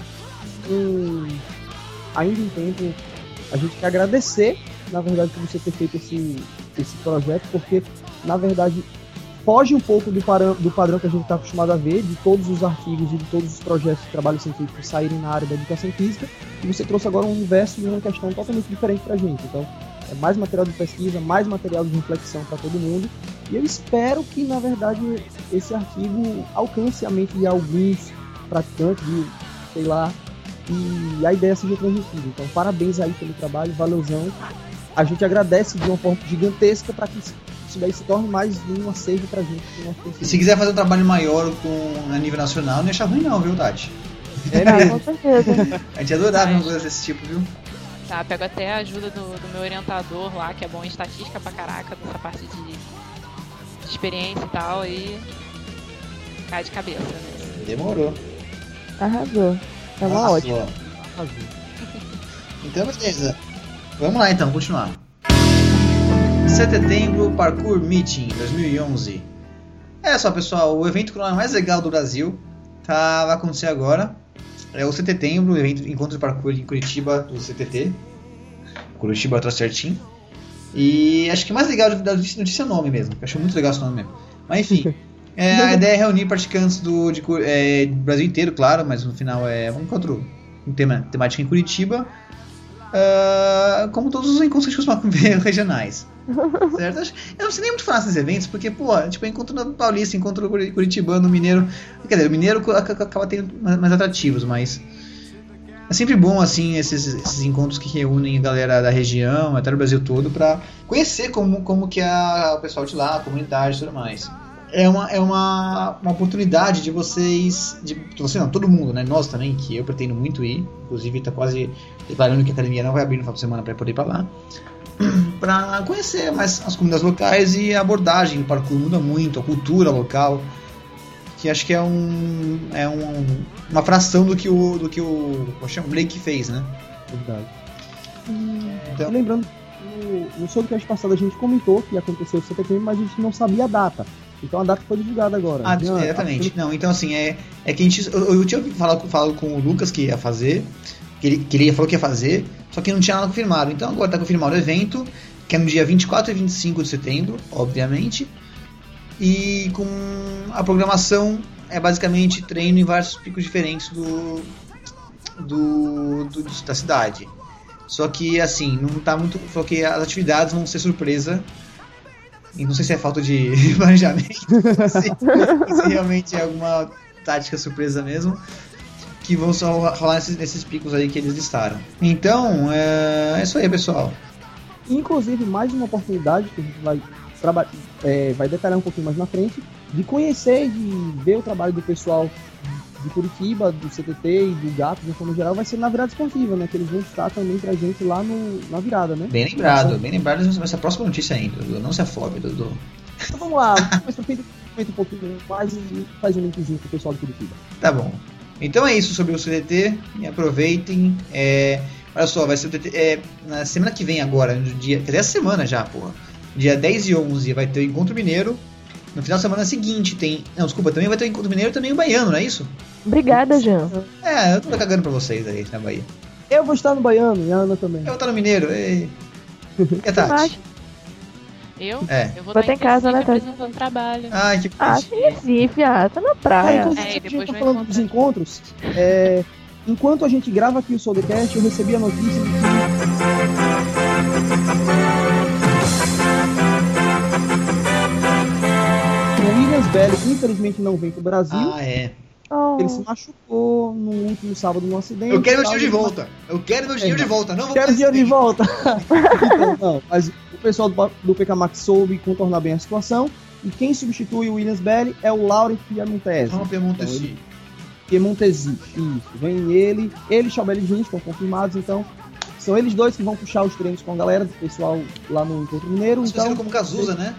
Ainda em tempo, a gente quer agradecer, na verdade, por você ter feito esse projeto, porque, na verdade, foge um pouco do padrão que a gente está acostumado a ver, de todos os artigos e de todos os projetos de trabalho científico saírem na área da educação física, e você trouxe agora um universo e uma questão totalmente diferente para a gente. Então, é mais material de pesquisa, mais material de reflexão para todo mundo, e eu espero que, na verdade, esse artigo alcance a mente de alguns praticantes, sei lá, e a ideia seja transmitida. Então, parabéns aí pelo trabalho, valeuzão. A gente agradece de uma forma gigantesca para que isso daí se torne mais um acervo pra gente. E se quiser fazer um trabalho maior a nível nacional, não deixa ruim não, viu, Tati? Com certeza. A gente adorava uma coisa desse tipo, viu? Tá, pego até a ajuda do meu orientador lá, que é bom em estatística pra caraca, dessa parte de experiência e tal, e cai de cabeça, né? Demorou. Arrasou. É uma ótima. Então, beleza. Vamos lá, então, continuar. Setembro Parkour Meeting 2011. É só, pessoal, o evento mais legal do Brasil vai acontecer agora. É o Setembro, o evento Encontro de Parkour em Curitiba do CTT. Curitiba tá certinho. E acho que o mais legal da notícia é o nome mesmo. Eu acho muito legal esse nome mesmo. Mas enfim, a ideia é reunir praticantes do Brasil inteiro, claro, mas no final é um encontro temática em Curitiba. Como todos os encontros que a gente costuma ver regionais. Certo? Eu não sei nem muito falar desses eventos, porque, tipo, encontro no paulista, encontro curitibano, mineiro. Quer dizer, o mineiro acaba tendo mais atrativos, mas é sempre bom, assim, esses encontros que reúnem a galera da região, até do Brasil todo, pra conhecer como que é o pessoal de lá, a comunidade e tudo mais. É uma oportunidade de vocês, você não, todo mundo, né? Nós também, que eu pretendo muito ir, inclusive tá quase declarando que a academia não vai abrir no final de semana para poder ir pra lá, para conhecer mais as comunidades locais, e a abordagem do parkour muda muito, a cultura local, que acho que é uma fração do que o Blake fez, né? Verdade. Então, lembrando que no podcast passado a gente comentou que ia acontecer o CTT, mas a gente não sabia a data. Então a data foi divulgada agora. Exatamente. Não, então assim, que a gente. Eu tinha falado com o Lucas que ia fazer, que ele falou que ia fazer, só que não tinha nada confirmado. Então agora está confirmado o evento, que é no dia 24 e 25 de setembro, obviamente. E com a programação é basicamente treino em vários picos diferentes da cidade. Só que assim, não tá muito. Só que as atividades vão ser surpresa. E não sei se é falta de planejamento, se realmente é alguma tática surpresa mesmo, que vão só rolar nesses picos aí que eles listaram. Então, é isso aí, pessoal. Inclusive, mais uma oportunidade que a gente vai detalhar um pouquinho mais na frente, de conhecer e de ver o trabalho do pessoal de Curitiba, do CTT e do Gato, de forma geral, vai ser na virada esportiva, né? Que eles vão estar também pra gente lá na virada, né? Bem lembrado, vai ser a próxima notícia ainda, Dudu. Não se afobe, Dudu. Então vamos lá, mas pra frente um pouquinho mais e faz um linkzinho pro pessoal de Curitiba. Tá bom. Então é isso sobre o CTT, e aproveitem. Olha só, vai ser o CTT na semana que vem agora, no dia, quer dizer, essa semana já, porra. Dia 10 e 11 vai ter o Encontro Mineiro. No final da semana seguinte também vai ter o Encontro Mineiro e também o Baiano, não é isso? Obrigada, Jean. Eu tô cagando pra vocês aí na Bahia. Eu vou estar no Baiano e a Ana também. Eu vou estar no Mineiro. E a Tati? Eu? Eu vou estar em casa, né, Tati? Apresentando trabalho. Ai, que Recife, tá na praia. A gente tá falando dos encontros. Enquanto a gente grava aqui o Soulcast, eu recebi a notícia de que o Williams Belli, infelizmente, não vem pro Brasil. Ele se machucou no último sábado num acidente. Eu quero meu dinheiro de volta. Não vou quero dinheiro de volta. Então, não, mas o pessoal do PK Max soube contornar bem a situação. E quem substitui o Williams Belli é o Laurent Piemontesi. Piemontesi, isso. Vem ele e Chabeli Júnior, estão confirmados, então são eles dois que vão puxar os treinos com a galera do pessoal lá no Encontro Mineiro. Então, como Cazuza, né?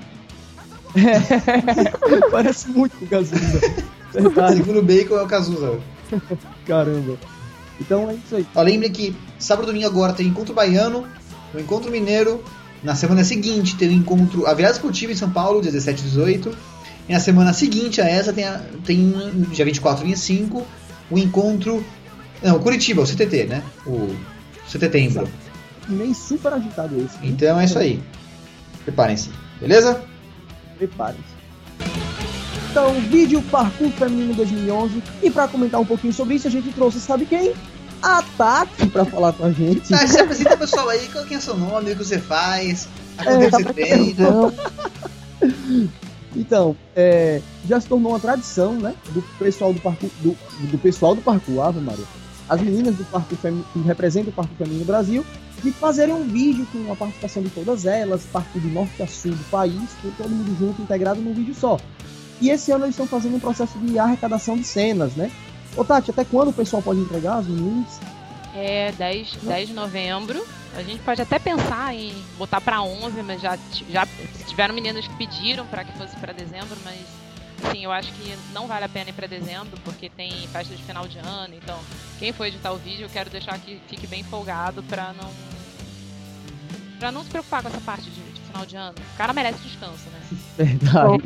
Parece muito com o Cazuza. Verdade. Segundo o Bacon é o Cazuza. Caramba. Então é isso aí. Ó, lembre que sábado e domingo agora tem Encontro Baiano, o Encontro Mineiro. Na semana seguinte tem o encontro, a Virada Esportiva em São Paulo, dia 17 e 18. E na semana seguinte a essa tem dia 24 e 25, o encontro... Não, Curitiba, o CTT, né? O Setembro. Meio super agitado esse. Né? Então é isso aí. Preparem-se, beleza? Preparem-se. Então, vídeo Parkour Feminino 2011. E pra comentar um pouquinho sobre isso, a gente trouxe, sabe quem? A Tati pra falar com a gente. Tá, se apresenta o pessoal aí, qual é o seu nome, o que você faz, há quanto tempo você treina. Então, já se tornou uma tradição, né? Do pessoal do parkour, do pessoal do parkour, Ave Maria. As meninas do parkour que representam o Parkour Feminino no Brasil, de fazerem um vídeo com a participação de todas elas, parkour de norte a sul do país, todo mundo junto, integrado num vídeo só. E esse ano eles estão fazendo um processo de arrecadação de cenas, né? Ô Tati, até quando o pessoal pode entregar as meninas? 10 de novembro. A gente pode até pensar em botar pra 11, mas já tiveram meninas que pediram pra que fosse pra dezembro, mas assim, eu acho que não vale a pena ir pra dezembro, porque tem festa de final de ano, então quem for editar o vídeo, eu quero deixar que fique bem folgado pra não se preocupar com essa parte de final de ano. O cara merece descanso, né? Verdade.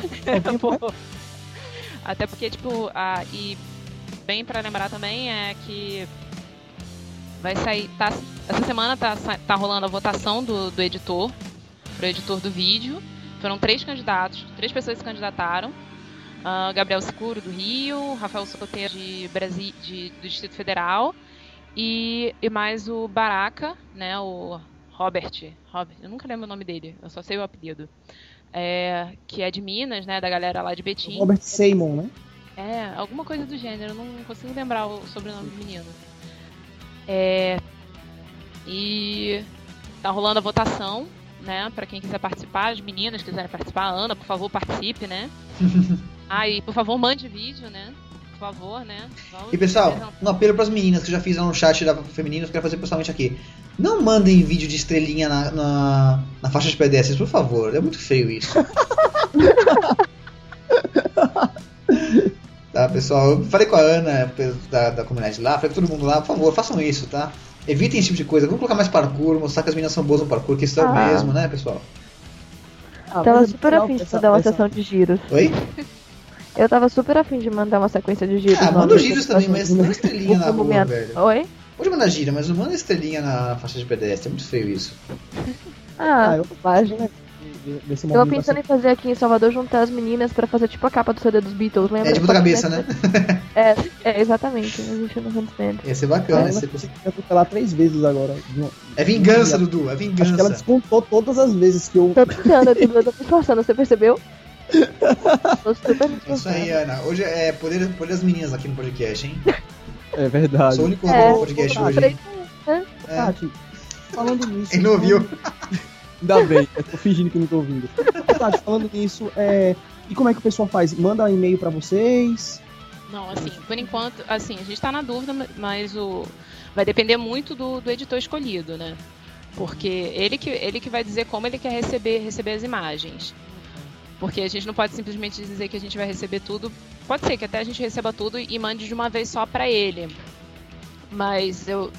Até porque, tipo, e bem pra lembrar também é que vai sair, essa semana tá rolando a votação do editor, pro editor do vídeo. Foram 3 candidatos, 3 pessoas se candidataram. Gabriel Seguro, do Rio, Rafael Socoteiro, do Distrito Federal, e mais o Baraka, né, o Robert, eu nunca lembro o nome dele, eu só sei o apelido. Que é de Minas, né, da galera lá de Betim. Robert Seymour, né? Alguma coisa do gênero, eu não consigo lembrar o sobrenome do menino. E tá rolando a votação, né, pra quem quiser participar, as meninas quiserem participar, a Ana, por favor, participe, né? E por favor, mande vídeo, né? Por favor, né? E pessoal, um apelo pras meninas que já fiz lá no chat da Feminino, eu quero fazer pessoalmente aqui. Não mandem vídeo de estrelinha na faixa de pedestres, por favor, é muito feio isso. Tá, pessoal, eu falei com a Ana da comunidade lá, falei com todo mundo lá, por favor, façam isso, tá? Evitem esse tipo de coisa, vamos colocar mais parkour, mostrar que as meninas são boas no parkour, que isso é o mesmo, né, pessoal? Tava super afim de mandar uma sessão de giros. Oi? Eu tava super afim de mandar uma sequência de giros. Manda os giros também, mas não estrelinha na rua, velho. Oi? Pode mandar gira, mas não manda estrelinha na faixa de pedestre, é muito feio isso. Bobagem. Eu tava pensando em fazer aqui em Salvador, juntar as meninas pra fazer tipo a capa do CD dos Beatles, lembra? Tipo da cabeça, né? Exatamente, a gente não handstand. Ia ser bacana. Ela conseguiu atropelar 3 vezes agora. É vingança, Dudu, é vingança. Acho que ela descontou todas as vezes que eu... Tô tentando, Dudu, eu tô me esforçando, você percebeu? Tô super me esforçando. Isso aí, Ana. Hoje é poder das meninas aqui no podcast, hein? É verdade. Sou o único homem no podcast hoje. Tati, falando nisso... Ele não ouviu. Ainda bem, eu tô fingindo que não tô ouvindo. Tati, falando nisso, e como é que o pessoal faz? Manda um e-mail pra vocês? Não, assim, por enquanto, assim, a gente tá na dúvida, mas vai depender muito do editor escolhido, né? Porque ele que vai dizer como ele quer receber as imagens. Porque a gente não pode simplesmente dizer que a gente vai receber tudo. Pode ser que até a gente receba tudo e mande de uma vez só pra ele. Mas eu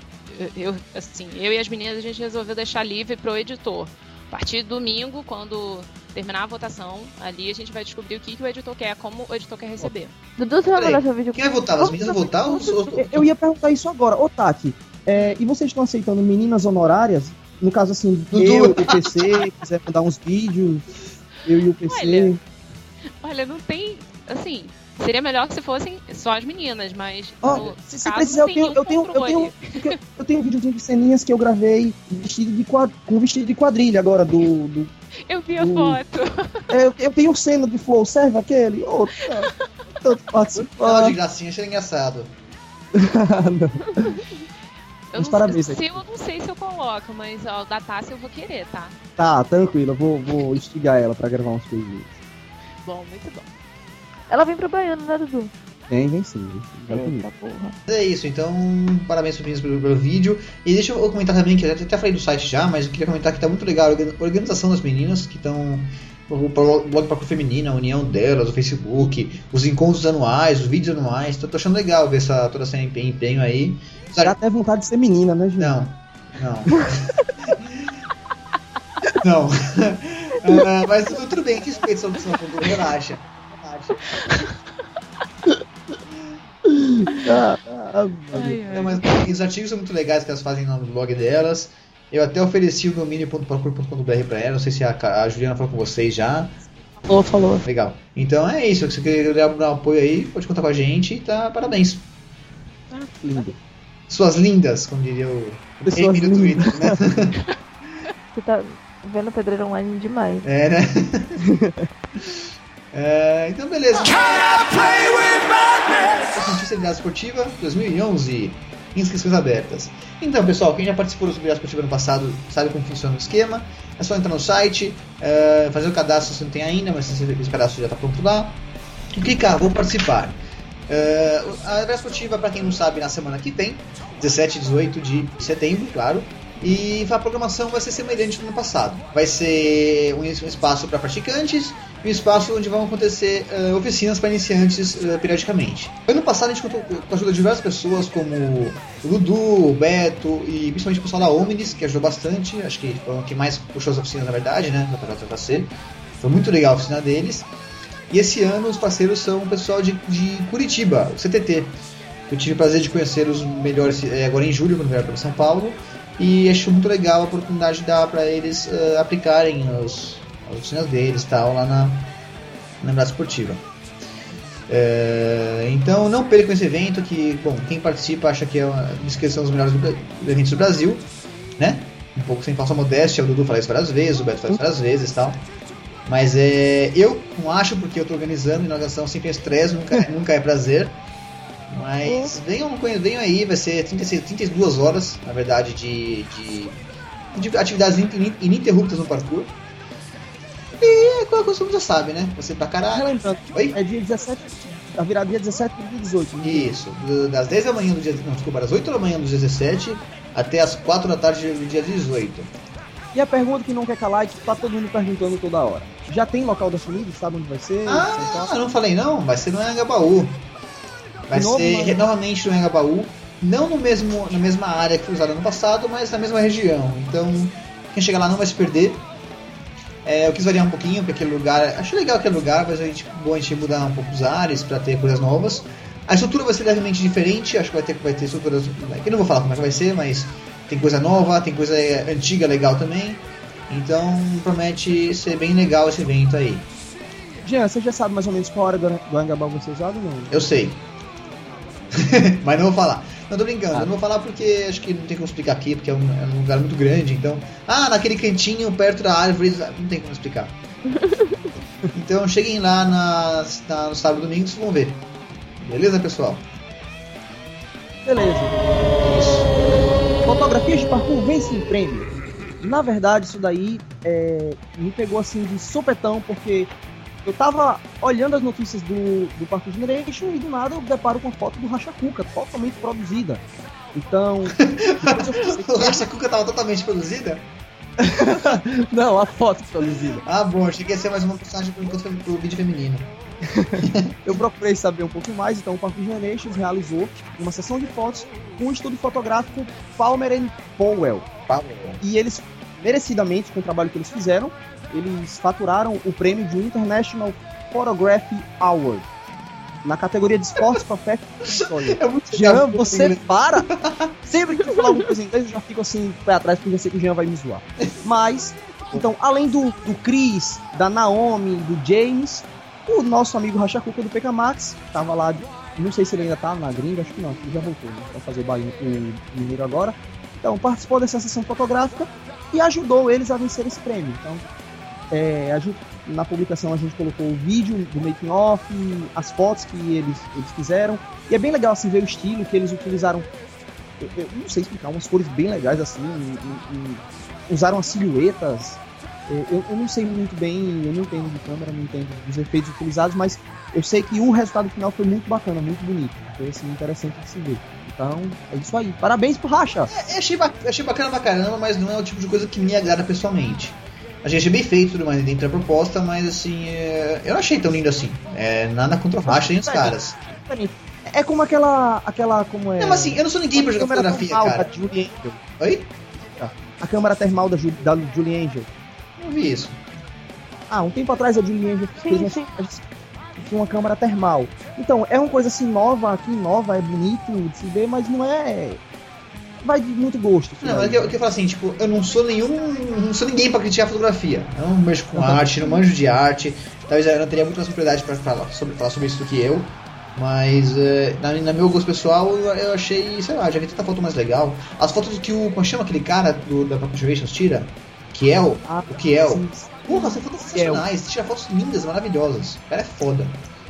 e as meninas, a gente resolveu deixar livre pro editor. A partir de domingo, quando terminar a votação, ali a gente vai descobrir o que o editor quer, como o editor quer receber. Dudu, você vai mandar seu vídeo? Quem vai votar? As meninas vão votar? Eu ia perguntar isso agora. Ô, Tati, e vocês estão aceitando meninas honorárias? No caso, assim, eu, o PC, quiser mandar uns vídeos, eu e o PC... Olha, não tem... Assim... Seria melhor que se fossem só as meninas, mas se precisar, eu tenho um videozinho de ceninhas que eu gravei com vestido de quadrilha agora eu vi a foto. Eu tenho cena de Flow, serve aquele? Tanto participar. De gracinha, achei engraçado. Eu não sei se eu coloco, mas o da Tassi eu vou querer, tá? Tá, tranquilo, eu vou instigar ela pra gravar uns coisinhos. Bom, muito bom. Ela vem pro Baiano, né, Dudu? Vem sim. É isso, então parabéns pelo vídeo. E deixa eu comentar também, que eu até falei do site já, mas eu queria comentar que tá muito legal a organização das meninas que estão o blog Parkour Feminino, a união delas, o Facebook, os encontros anuais, os vídeos anuais. Tô achando legal ver toda essa empenho aí. Já até vontade de ser menina, né, gente? Não. Não. Mas tudo bem, respeito essa opção, relaxa. Mas os artigos são muito legais que elas fazem no blog delas. Eu até ofereci o domínio.parkour.com.br pra ela. Não sei se a Juliana falou com vocês já. Falou. Legal. Então é isso. Se você quiser dar um apoio aí, pode contar com a gente. Tá, parabéns. Lindo. Suas lindas, como diria o meme do Twitter, né? Você tá vendo Pedreiro Online demais. É, né? Então beleza. Notícia de Viagem Esportiva 2011. Inscrições abertas. Então, pessoal, quem já participou do Viagem Esportiva no passado sabe como funciona o esquema. É só entrar no site, fazer o cadastro se você não tem ainda, mas esse cadastro já está pronto lá. E clicar, vou participar. A Viagem Esportiva, para quem não sabe, na semana que vem, 17 e 18 de setembro, claro. E a programação vai ser semelhante ao ano passado. Vai ser um espaço para praticantes e um espaço onde vão acontecer oficinas para iniciantes periodicamente. Ano passado a gente contou com a ajuda de diversas pessoas, como o Dudu, o Beto e principalmente o pessoal da Omnis, que ajudou bastante. Acho que foi o que mais puxou as oficinas, na verdade, né? Da JJC. Foi muito legal a oficina deles. E esse ano os parceiros são o pessoal de Curitiba, o CTT. Eu tive o prazer de conhecer os melhores agora em julho, quando vieram para São Paulo. E acho muito legal a oportunidade de dar para eles aplicarem as oficinas deles tal, lá na Viagem Esportiva. Então não percam esse evento, que bom, quem participa acha que é uma descrição dos melhores eventos do Brasil, né? Um pouco sem falsa modéstia, o Dudu fala isso várias vezes, o Beto fala isso várias vezes e tal. Mas eu não acho, porque eu estou organizando, e na organização sempre é estresse, nunca é prazer. Mas venham aí, vai ser 32 horas, na verdade, de atividades ininterruptas no parkour. E qual coisa você já sabe, né? Você pra caralho. Lembrando, é dia 17, vai virar dia 17 para o dia 18. Né? Isso, das 10 da manhã do dia... Não, desculpa, das 8 da manhã do dia 17 até as 4 da tarde do dia 18. E a pergunta que não quer calar, que tá todo mundo perguntando toda hora. Já tem local definido? Sabe onde vai ser? Eu não falei não, vai ser no Anhangabaú. Vai ser novamente no Anhangabaú, não na mesma área que foi usada no passado, mas na mesma região. Então, quem chegar lá não vai se perder. Eu quis variar um pouquinho, porque aquele lugar... Acho legal aquele lugar, mas a gente mudar um pouco os ares para ter coisas novas. A estrutura vai ser levemente diferente, acho que vai ter estruturas... Eu não vou falar como é que vai ser, mas tem coisa nova, tem coisa antiga legal também. Então, promete ser bem legal esse evento aí. Jean, você já sabe mais ou menos qual hora do Anhangabaú vai ser usado ou não? Eu sei. Mas não vou falar. Não, tô brincando, eu não vou falar porque acho que não tem como explicar aqui, porque é um lugar muito grande, então... naquele cantinho perto da árvore, não tem como explicar. Então cheguem lá no sábado e domingo, vocês vão ver. Beleza, pessoal? Beleza. Isso. Fotografias de parkour vencem prêmio. Na verdade, isso daí me pegou assim de sopetão, porque... Eu tava olhando as notícias do Parkour Generation e do nada eu deparo com a foto do Racha Cuca, totalmente produzida. Então... O Racha Cuca tava totalmente produzida? Não, a foto produzida. Bom, achei que ia ser mais uma postagem pro vídeo feminino. Eu procurei saber um pouco mais, então o Parkour Generation realizou uma sessão de fotos com o estúdio fotográfico Palmer & Powell. E eles, merecidamente, com o trabalho que eles fizeram, eles faturaram o prêmio de International Photography Award na categoria de Sports Professional. Jean, você para! Sempre que eu falar alguma coisa em inglês, eu já fico assim, pé atrás, porque eu sei que o Jean vai me zoar. Mas, então, além do Chris, da Naomi, do James, o nosso amigo Racha Cuca do PK Max tava lá, não sei se ele ainda tá na gringa, acho que não, ele já voltou, né, pra fazer o baile com o mineiro agora. Então, participou dessa sessão fotográfica e ajudou eles a vencer esse prêmio. Então, na publicação a gente colocou o vídeo do making off, as fotos que eles fizeram, e é bem legal assim ver o estilo que eles utilizaram. Eu não sei explicar, umas cores bem legais assim, usaram as silhuetas. Eu não sei muito bem, eu não entendo de câmera, não entendo dos efeitos utilizados, mas eu sei que o resultado final foi muito bacana, muito bonito, foi assim, interessante de se ver. Então, é isso aí. Parabéns pro Racha! Achei bacana pra caramba, mas não é o tipo de coisa que me agrada pessoalmente. A gente achei bem feito tudo mais dentro da proposta, mas assim, eu não achei tão lindo assim. Nada contra o Racha e os caras. É como aquela como é... Não, mas assim, eu não sou ninguém pra jogar fotografia, cara. Da Julie Angel. Oi? A câmera termal da Julie Angel. Não vi isso. Um tempo atrás a Julie Angel fez uma câmera termal. Então, é uma coisa assim nova, é bonito de se ver, mas não é... Vai de muito gosto. Não, mas eu falo assim, tipo, eu não sou ninguém pra criticar a fotografia. Eu não mexo com arte, não manjo de arte. Talvez eu não teria muita propriedade pra falar sobre isso do que eu. Mas, na meu gosto pessoal, eu achei, sei lá, já vi tanta foto mais legal. As fotos que como chama aquele cara da Conservations tira? Kiel? O Kiel. Porra, são fotos sensacionais. Tira fotos lindas, maravilhosas. O cara é foda.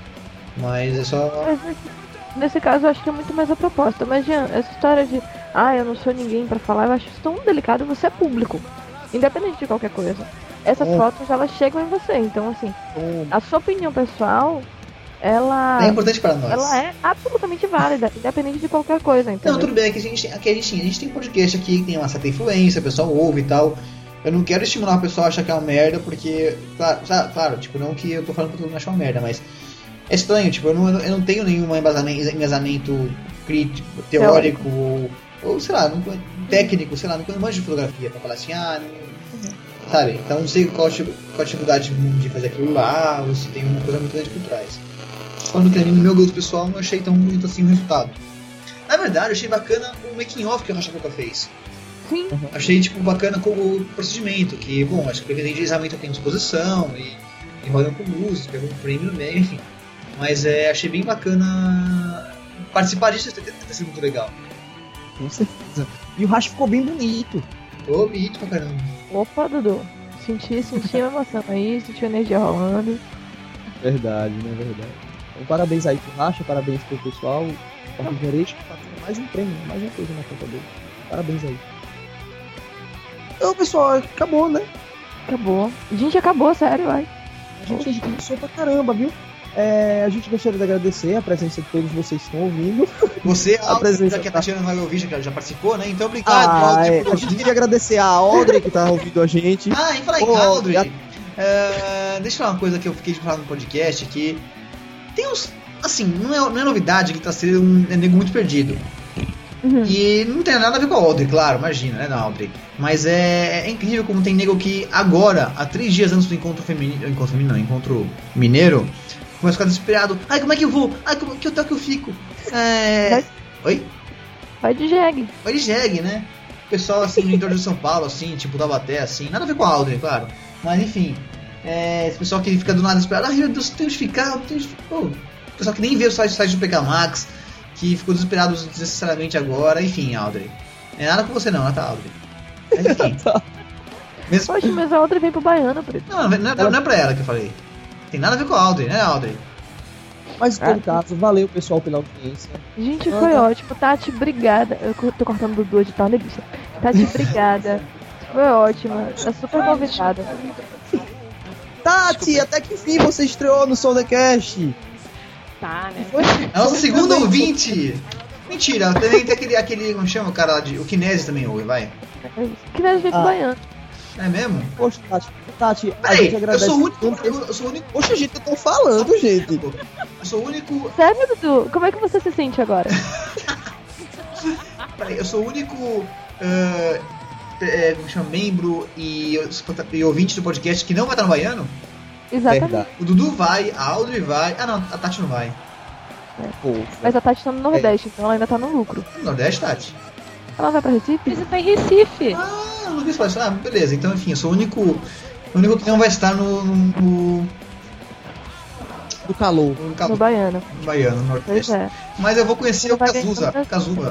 Mas é só... Nesse caso, eu acho que é muito mais a proposta. Mas, Jean, essa história de eu não sou ninguém pra falar, eu acho isso tão delicado. Você é público, independente de qualquer coisa. Essas fotos, elas chegam em você. Então, assim, a sua opinião pessoal, ela é importante para nós. Ela é absolutamente válida, independente de qualquer coisa. Entendeu? Não, tudo bem, é que a gente tem um podcast aqui que tem uma certa influência, o pessoal ouve e tal. Eu não quero estimular o pessoal a achar que é uma merda, porque, claro, tipo, não que eu tô falando pra todo mundo achar uma merda, mas é estranho, tipo, eu não tenho nenhum embasamento crítico, teórico, ou sei lá, técnico, sei lá, não manjo de fotografia pra falar assim, sabe? Então não sei qual a dificuldade de fazer aquilo lá, ou se tem uma coisa muito grande por trás. Falando que no meu gosto pessoal, não achei tão bonito assim o resultado. Na verdade, eu achei bacana o making of que o Racha Coca fez. Sim. Achei, tipo, bacana com o procedimento, que, bom, acho que o deslizamento tem exposição, e rodando com luz, pegou um prêmio no meio, enfim. Mas achei bem bacana participar disso, ter sido muito legal. Com certeza. E o Racha ficou bem bonito. Ficou bonito pra caramba. Opa, Dudu. Senti a emoção aí, senti a energia rolando. Verdade, né? Verdade. Então, parabéns aí pro Racha, parabéns pro pessoal. Para Generation, mais um prêmio, mais uma coisa na conta dele. Parabéns aí. Então, pessoal, acabou, né? Acabou. Gente, acabou, sério, vai. A gente começou pra caramba, viu? A gente gostaria de agradecer a presença de todos vocês que estão ouvindo. Você, já que a Tatiana não vai ouvir, já participou, né? Então, obrigado, Audrey. A gente queria agradecer a Audrey que tá ouvindo a gente. E falar em Audrey, deixa eu falar uma coisa que eu fiquei de falar no podcast, que tem uns... Assim, não é novidade que tá sendo um nego muito perdido. Uhum. E não tem nada a ver com a Audrey, claro, imagina, né, da Audrey. Mas é incrível como tem nego que agora, há 3 dias antes do encontro mineiro, começa a ficar desesperado. Ai, como é que eu vou? Ai, que hotel que eu fico? Oi? Vai de jegue. Vai de jegue, né? O pessoal, assim, no interior de São Paulo, assim, tipo, Taubaté, assim, nada a ver com a Audrey, claro. Mas, enfim, esse pessoal que fica do nada desesperado. Ai, meu Deus, tem onde ficar, o pessoal que nem vê o site do PK Max, que ficou desesperado desnecessariamente agora, enfim, Audrey. É nada com você não, tá, Audrey? Mas enfim. Poxa, mas a Audrey vem pro Baiano, Preto. Não é pra ela que eu falei. Tem nada a ver com a Audrey, né, Audrey? Mas, em todo caso, valeu, pessoal, pela audiência. Gente, foi ótimo. Tati, obrigada. Eu tô cortando o Dudu editar, né, bicha? Tati, obrigada. Foi ótima. Tá super convidada. Tati, até que enfim você estreou no Soundcast. Tá, né? É a nossa segunda ouvinte! Mentira, também tem aquele como chama o cara lá o Kinesi também ouve, vai. Kinesi veio pro Baiano. É mesmo? Poxa, Tati, a gente agradece. Eu sou o único. Poxa, gente, eu tô falando, gente. Eu sou o único. Sério, Dudu? Como é que você se sente agora? Peraí, eu sou o único como chama, membro e ouvinte do podcast que não vai estar no Baiano? Exatamente. Verdade. O Dudu vai, a Audrey vai. Ah, não, a Tati não vai. Mas a Tati tá no Nordeste, então ela ainda tá no lucro. No Nordeste, Tati? Ela vai pra Recife? Você tá em Recife. Ah, não vi falar isso. Ah, beleza. Então, enfim, eu sou o único que não vai estar no calor. No Baiano. No Baiano, no Nordeste. Pois é. Mas eu vou conhecer o Cazuza, né?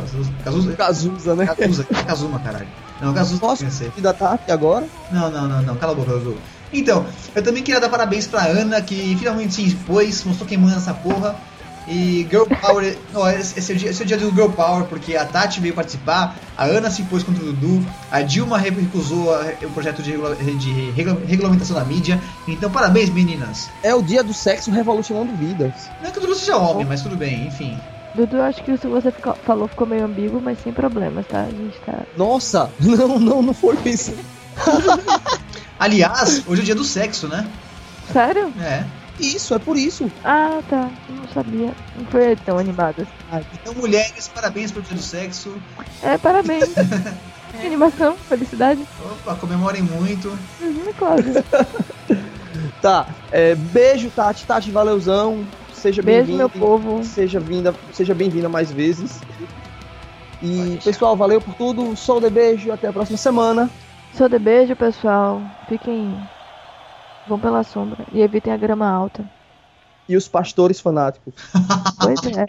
Cazuma, caralho. Não, o Cazuza posso conhecer. Da Tati agora? Não, cala a boca, Cazuza. Então, eu também queria dar parabéns pra Ana, que finalmente se expôs, mostrou quem manda essa porra. E Girl Power, esse é o dia do Girl Power, porque a Tati veio participar, a Ana se impôs contra o Dudu, a Dilma recusou o projeto de regulamentação da mídia. Então, parabéns, meninas. É o dia do sexo revolucionando vidas. Não é que o Dudu seja homem, mas tudo bem, enfim. Dudu, acho que o que você falou ficou meio ambíguo, mas sem problemas, tá? A gente tá... Nossa, não foi isso. Aliás, hoje é o dia do sexo, né? Sério? É. Isso, é por isso. Ah, tá. Não sabia. Não foi tão animado assim. Então, mulheres, parabéns pelo dia do sexo. Parabéns. Animação, felicidade. Opa, comemorem muito. É claro. Tá, beijo, Tati. Tati, valeuzão. Seja Beijo, bem-vinda. meu povo. Seja bem-vinda mais vezes. E, pessoal, valeu por tudo. Sou de beijo. Até a próxima semana. Sou de beijo, pessoal. Vão pela sombra e evitem a grama alta. E os pastores fanáticos. Pois é.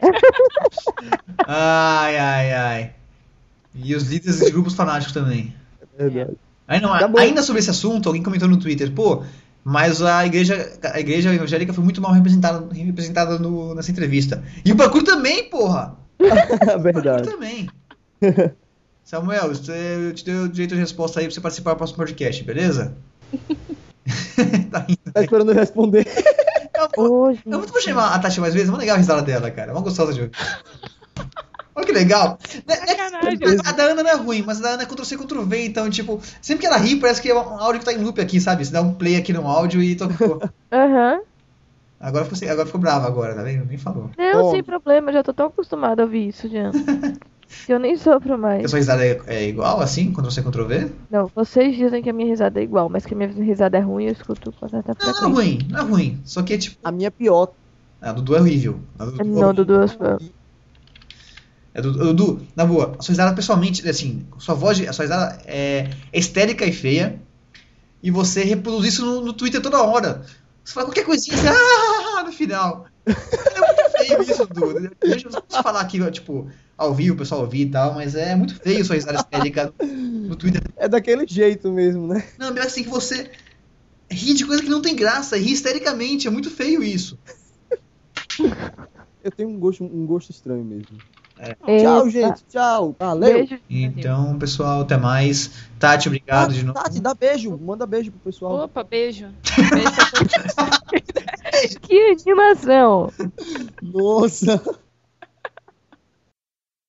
Ai. E os líderes de grupos fanáticos também. É verdade. Ainda sobre esse assunto, alguém comentou no Twitter, mas a igreja evangélica foi muito mal representada nessa entrevista. E o parkour também, porra! Verdade. O parkour também. Samuel, eu te dei o direito de resposta aí pra você participar do próximo podcast, beleza? Tá esperando eu responder. Eu vou chamar a Tati mais vezes, é uma legal a risada dela, cara. É uma gostosa de ouvir. Olha que legal. A da Ana não é ruim, mas a da Ana é Ctrl-C, Ctrl-V, então, tipo, sempre que ela ri, parece que é um áudio que tá em loop aqui, sabe? Você dá um play aqui no áudio e tocou. Aham. Agora ficou brava agora, tá vendo? Nem falou. Não, sem problema, já tô tão acostumada a ouvir isso, Jean. Que eu nem sopro mais. A sua risada é igual, assim? Ctrl-C, Ctrl-V? Não, vocês dizem que a minha risada é igual, mas que a minha risada é ruim, eu escuto com certa frequência. Não é ruim. Só que, tipo... A minha é pior. A do Dudu é horrível. Não, Dudu Dudu, na boa, a sua risada pessoalmente, assim, a sua risada é histérica e feia, e você reproduz isso no Twitter toda hora. Você fala qualquer coisinha assim, no final. É muito feio isso, Dudu. Deixa eu falar aqui, tipo, ao vivo, o pessoal ouvir e tal, mas é muito feio a sua risada histérica no Twitter. É daquele jeito mesmo, né? Não, melhor assim que você ri de coisa que não tem graça, ri histericamente, é muito feio isso. Eu tenho um gosto estranho mesmo. Tchau, gente. Tchau. Valeu. Beijo. Então, pessoal, até mais. Tati, obrigado de novo. Tati, dá beijo. Manda beijo pro pessoal. Opa, beijo. Que animação. Nossa.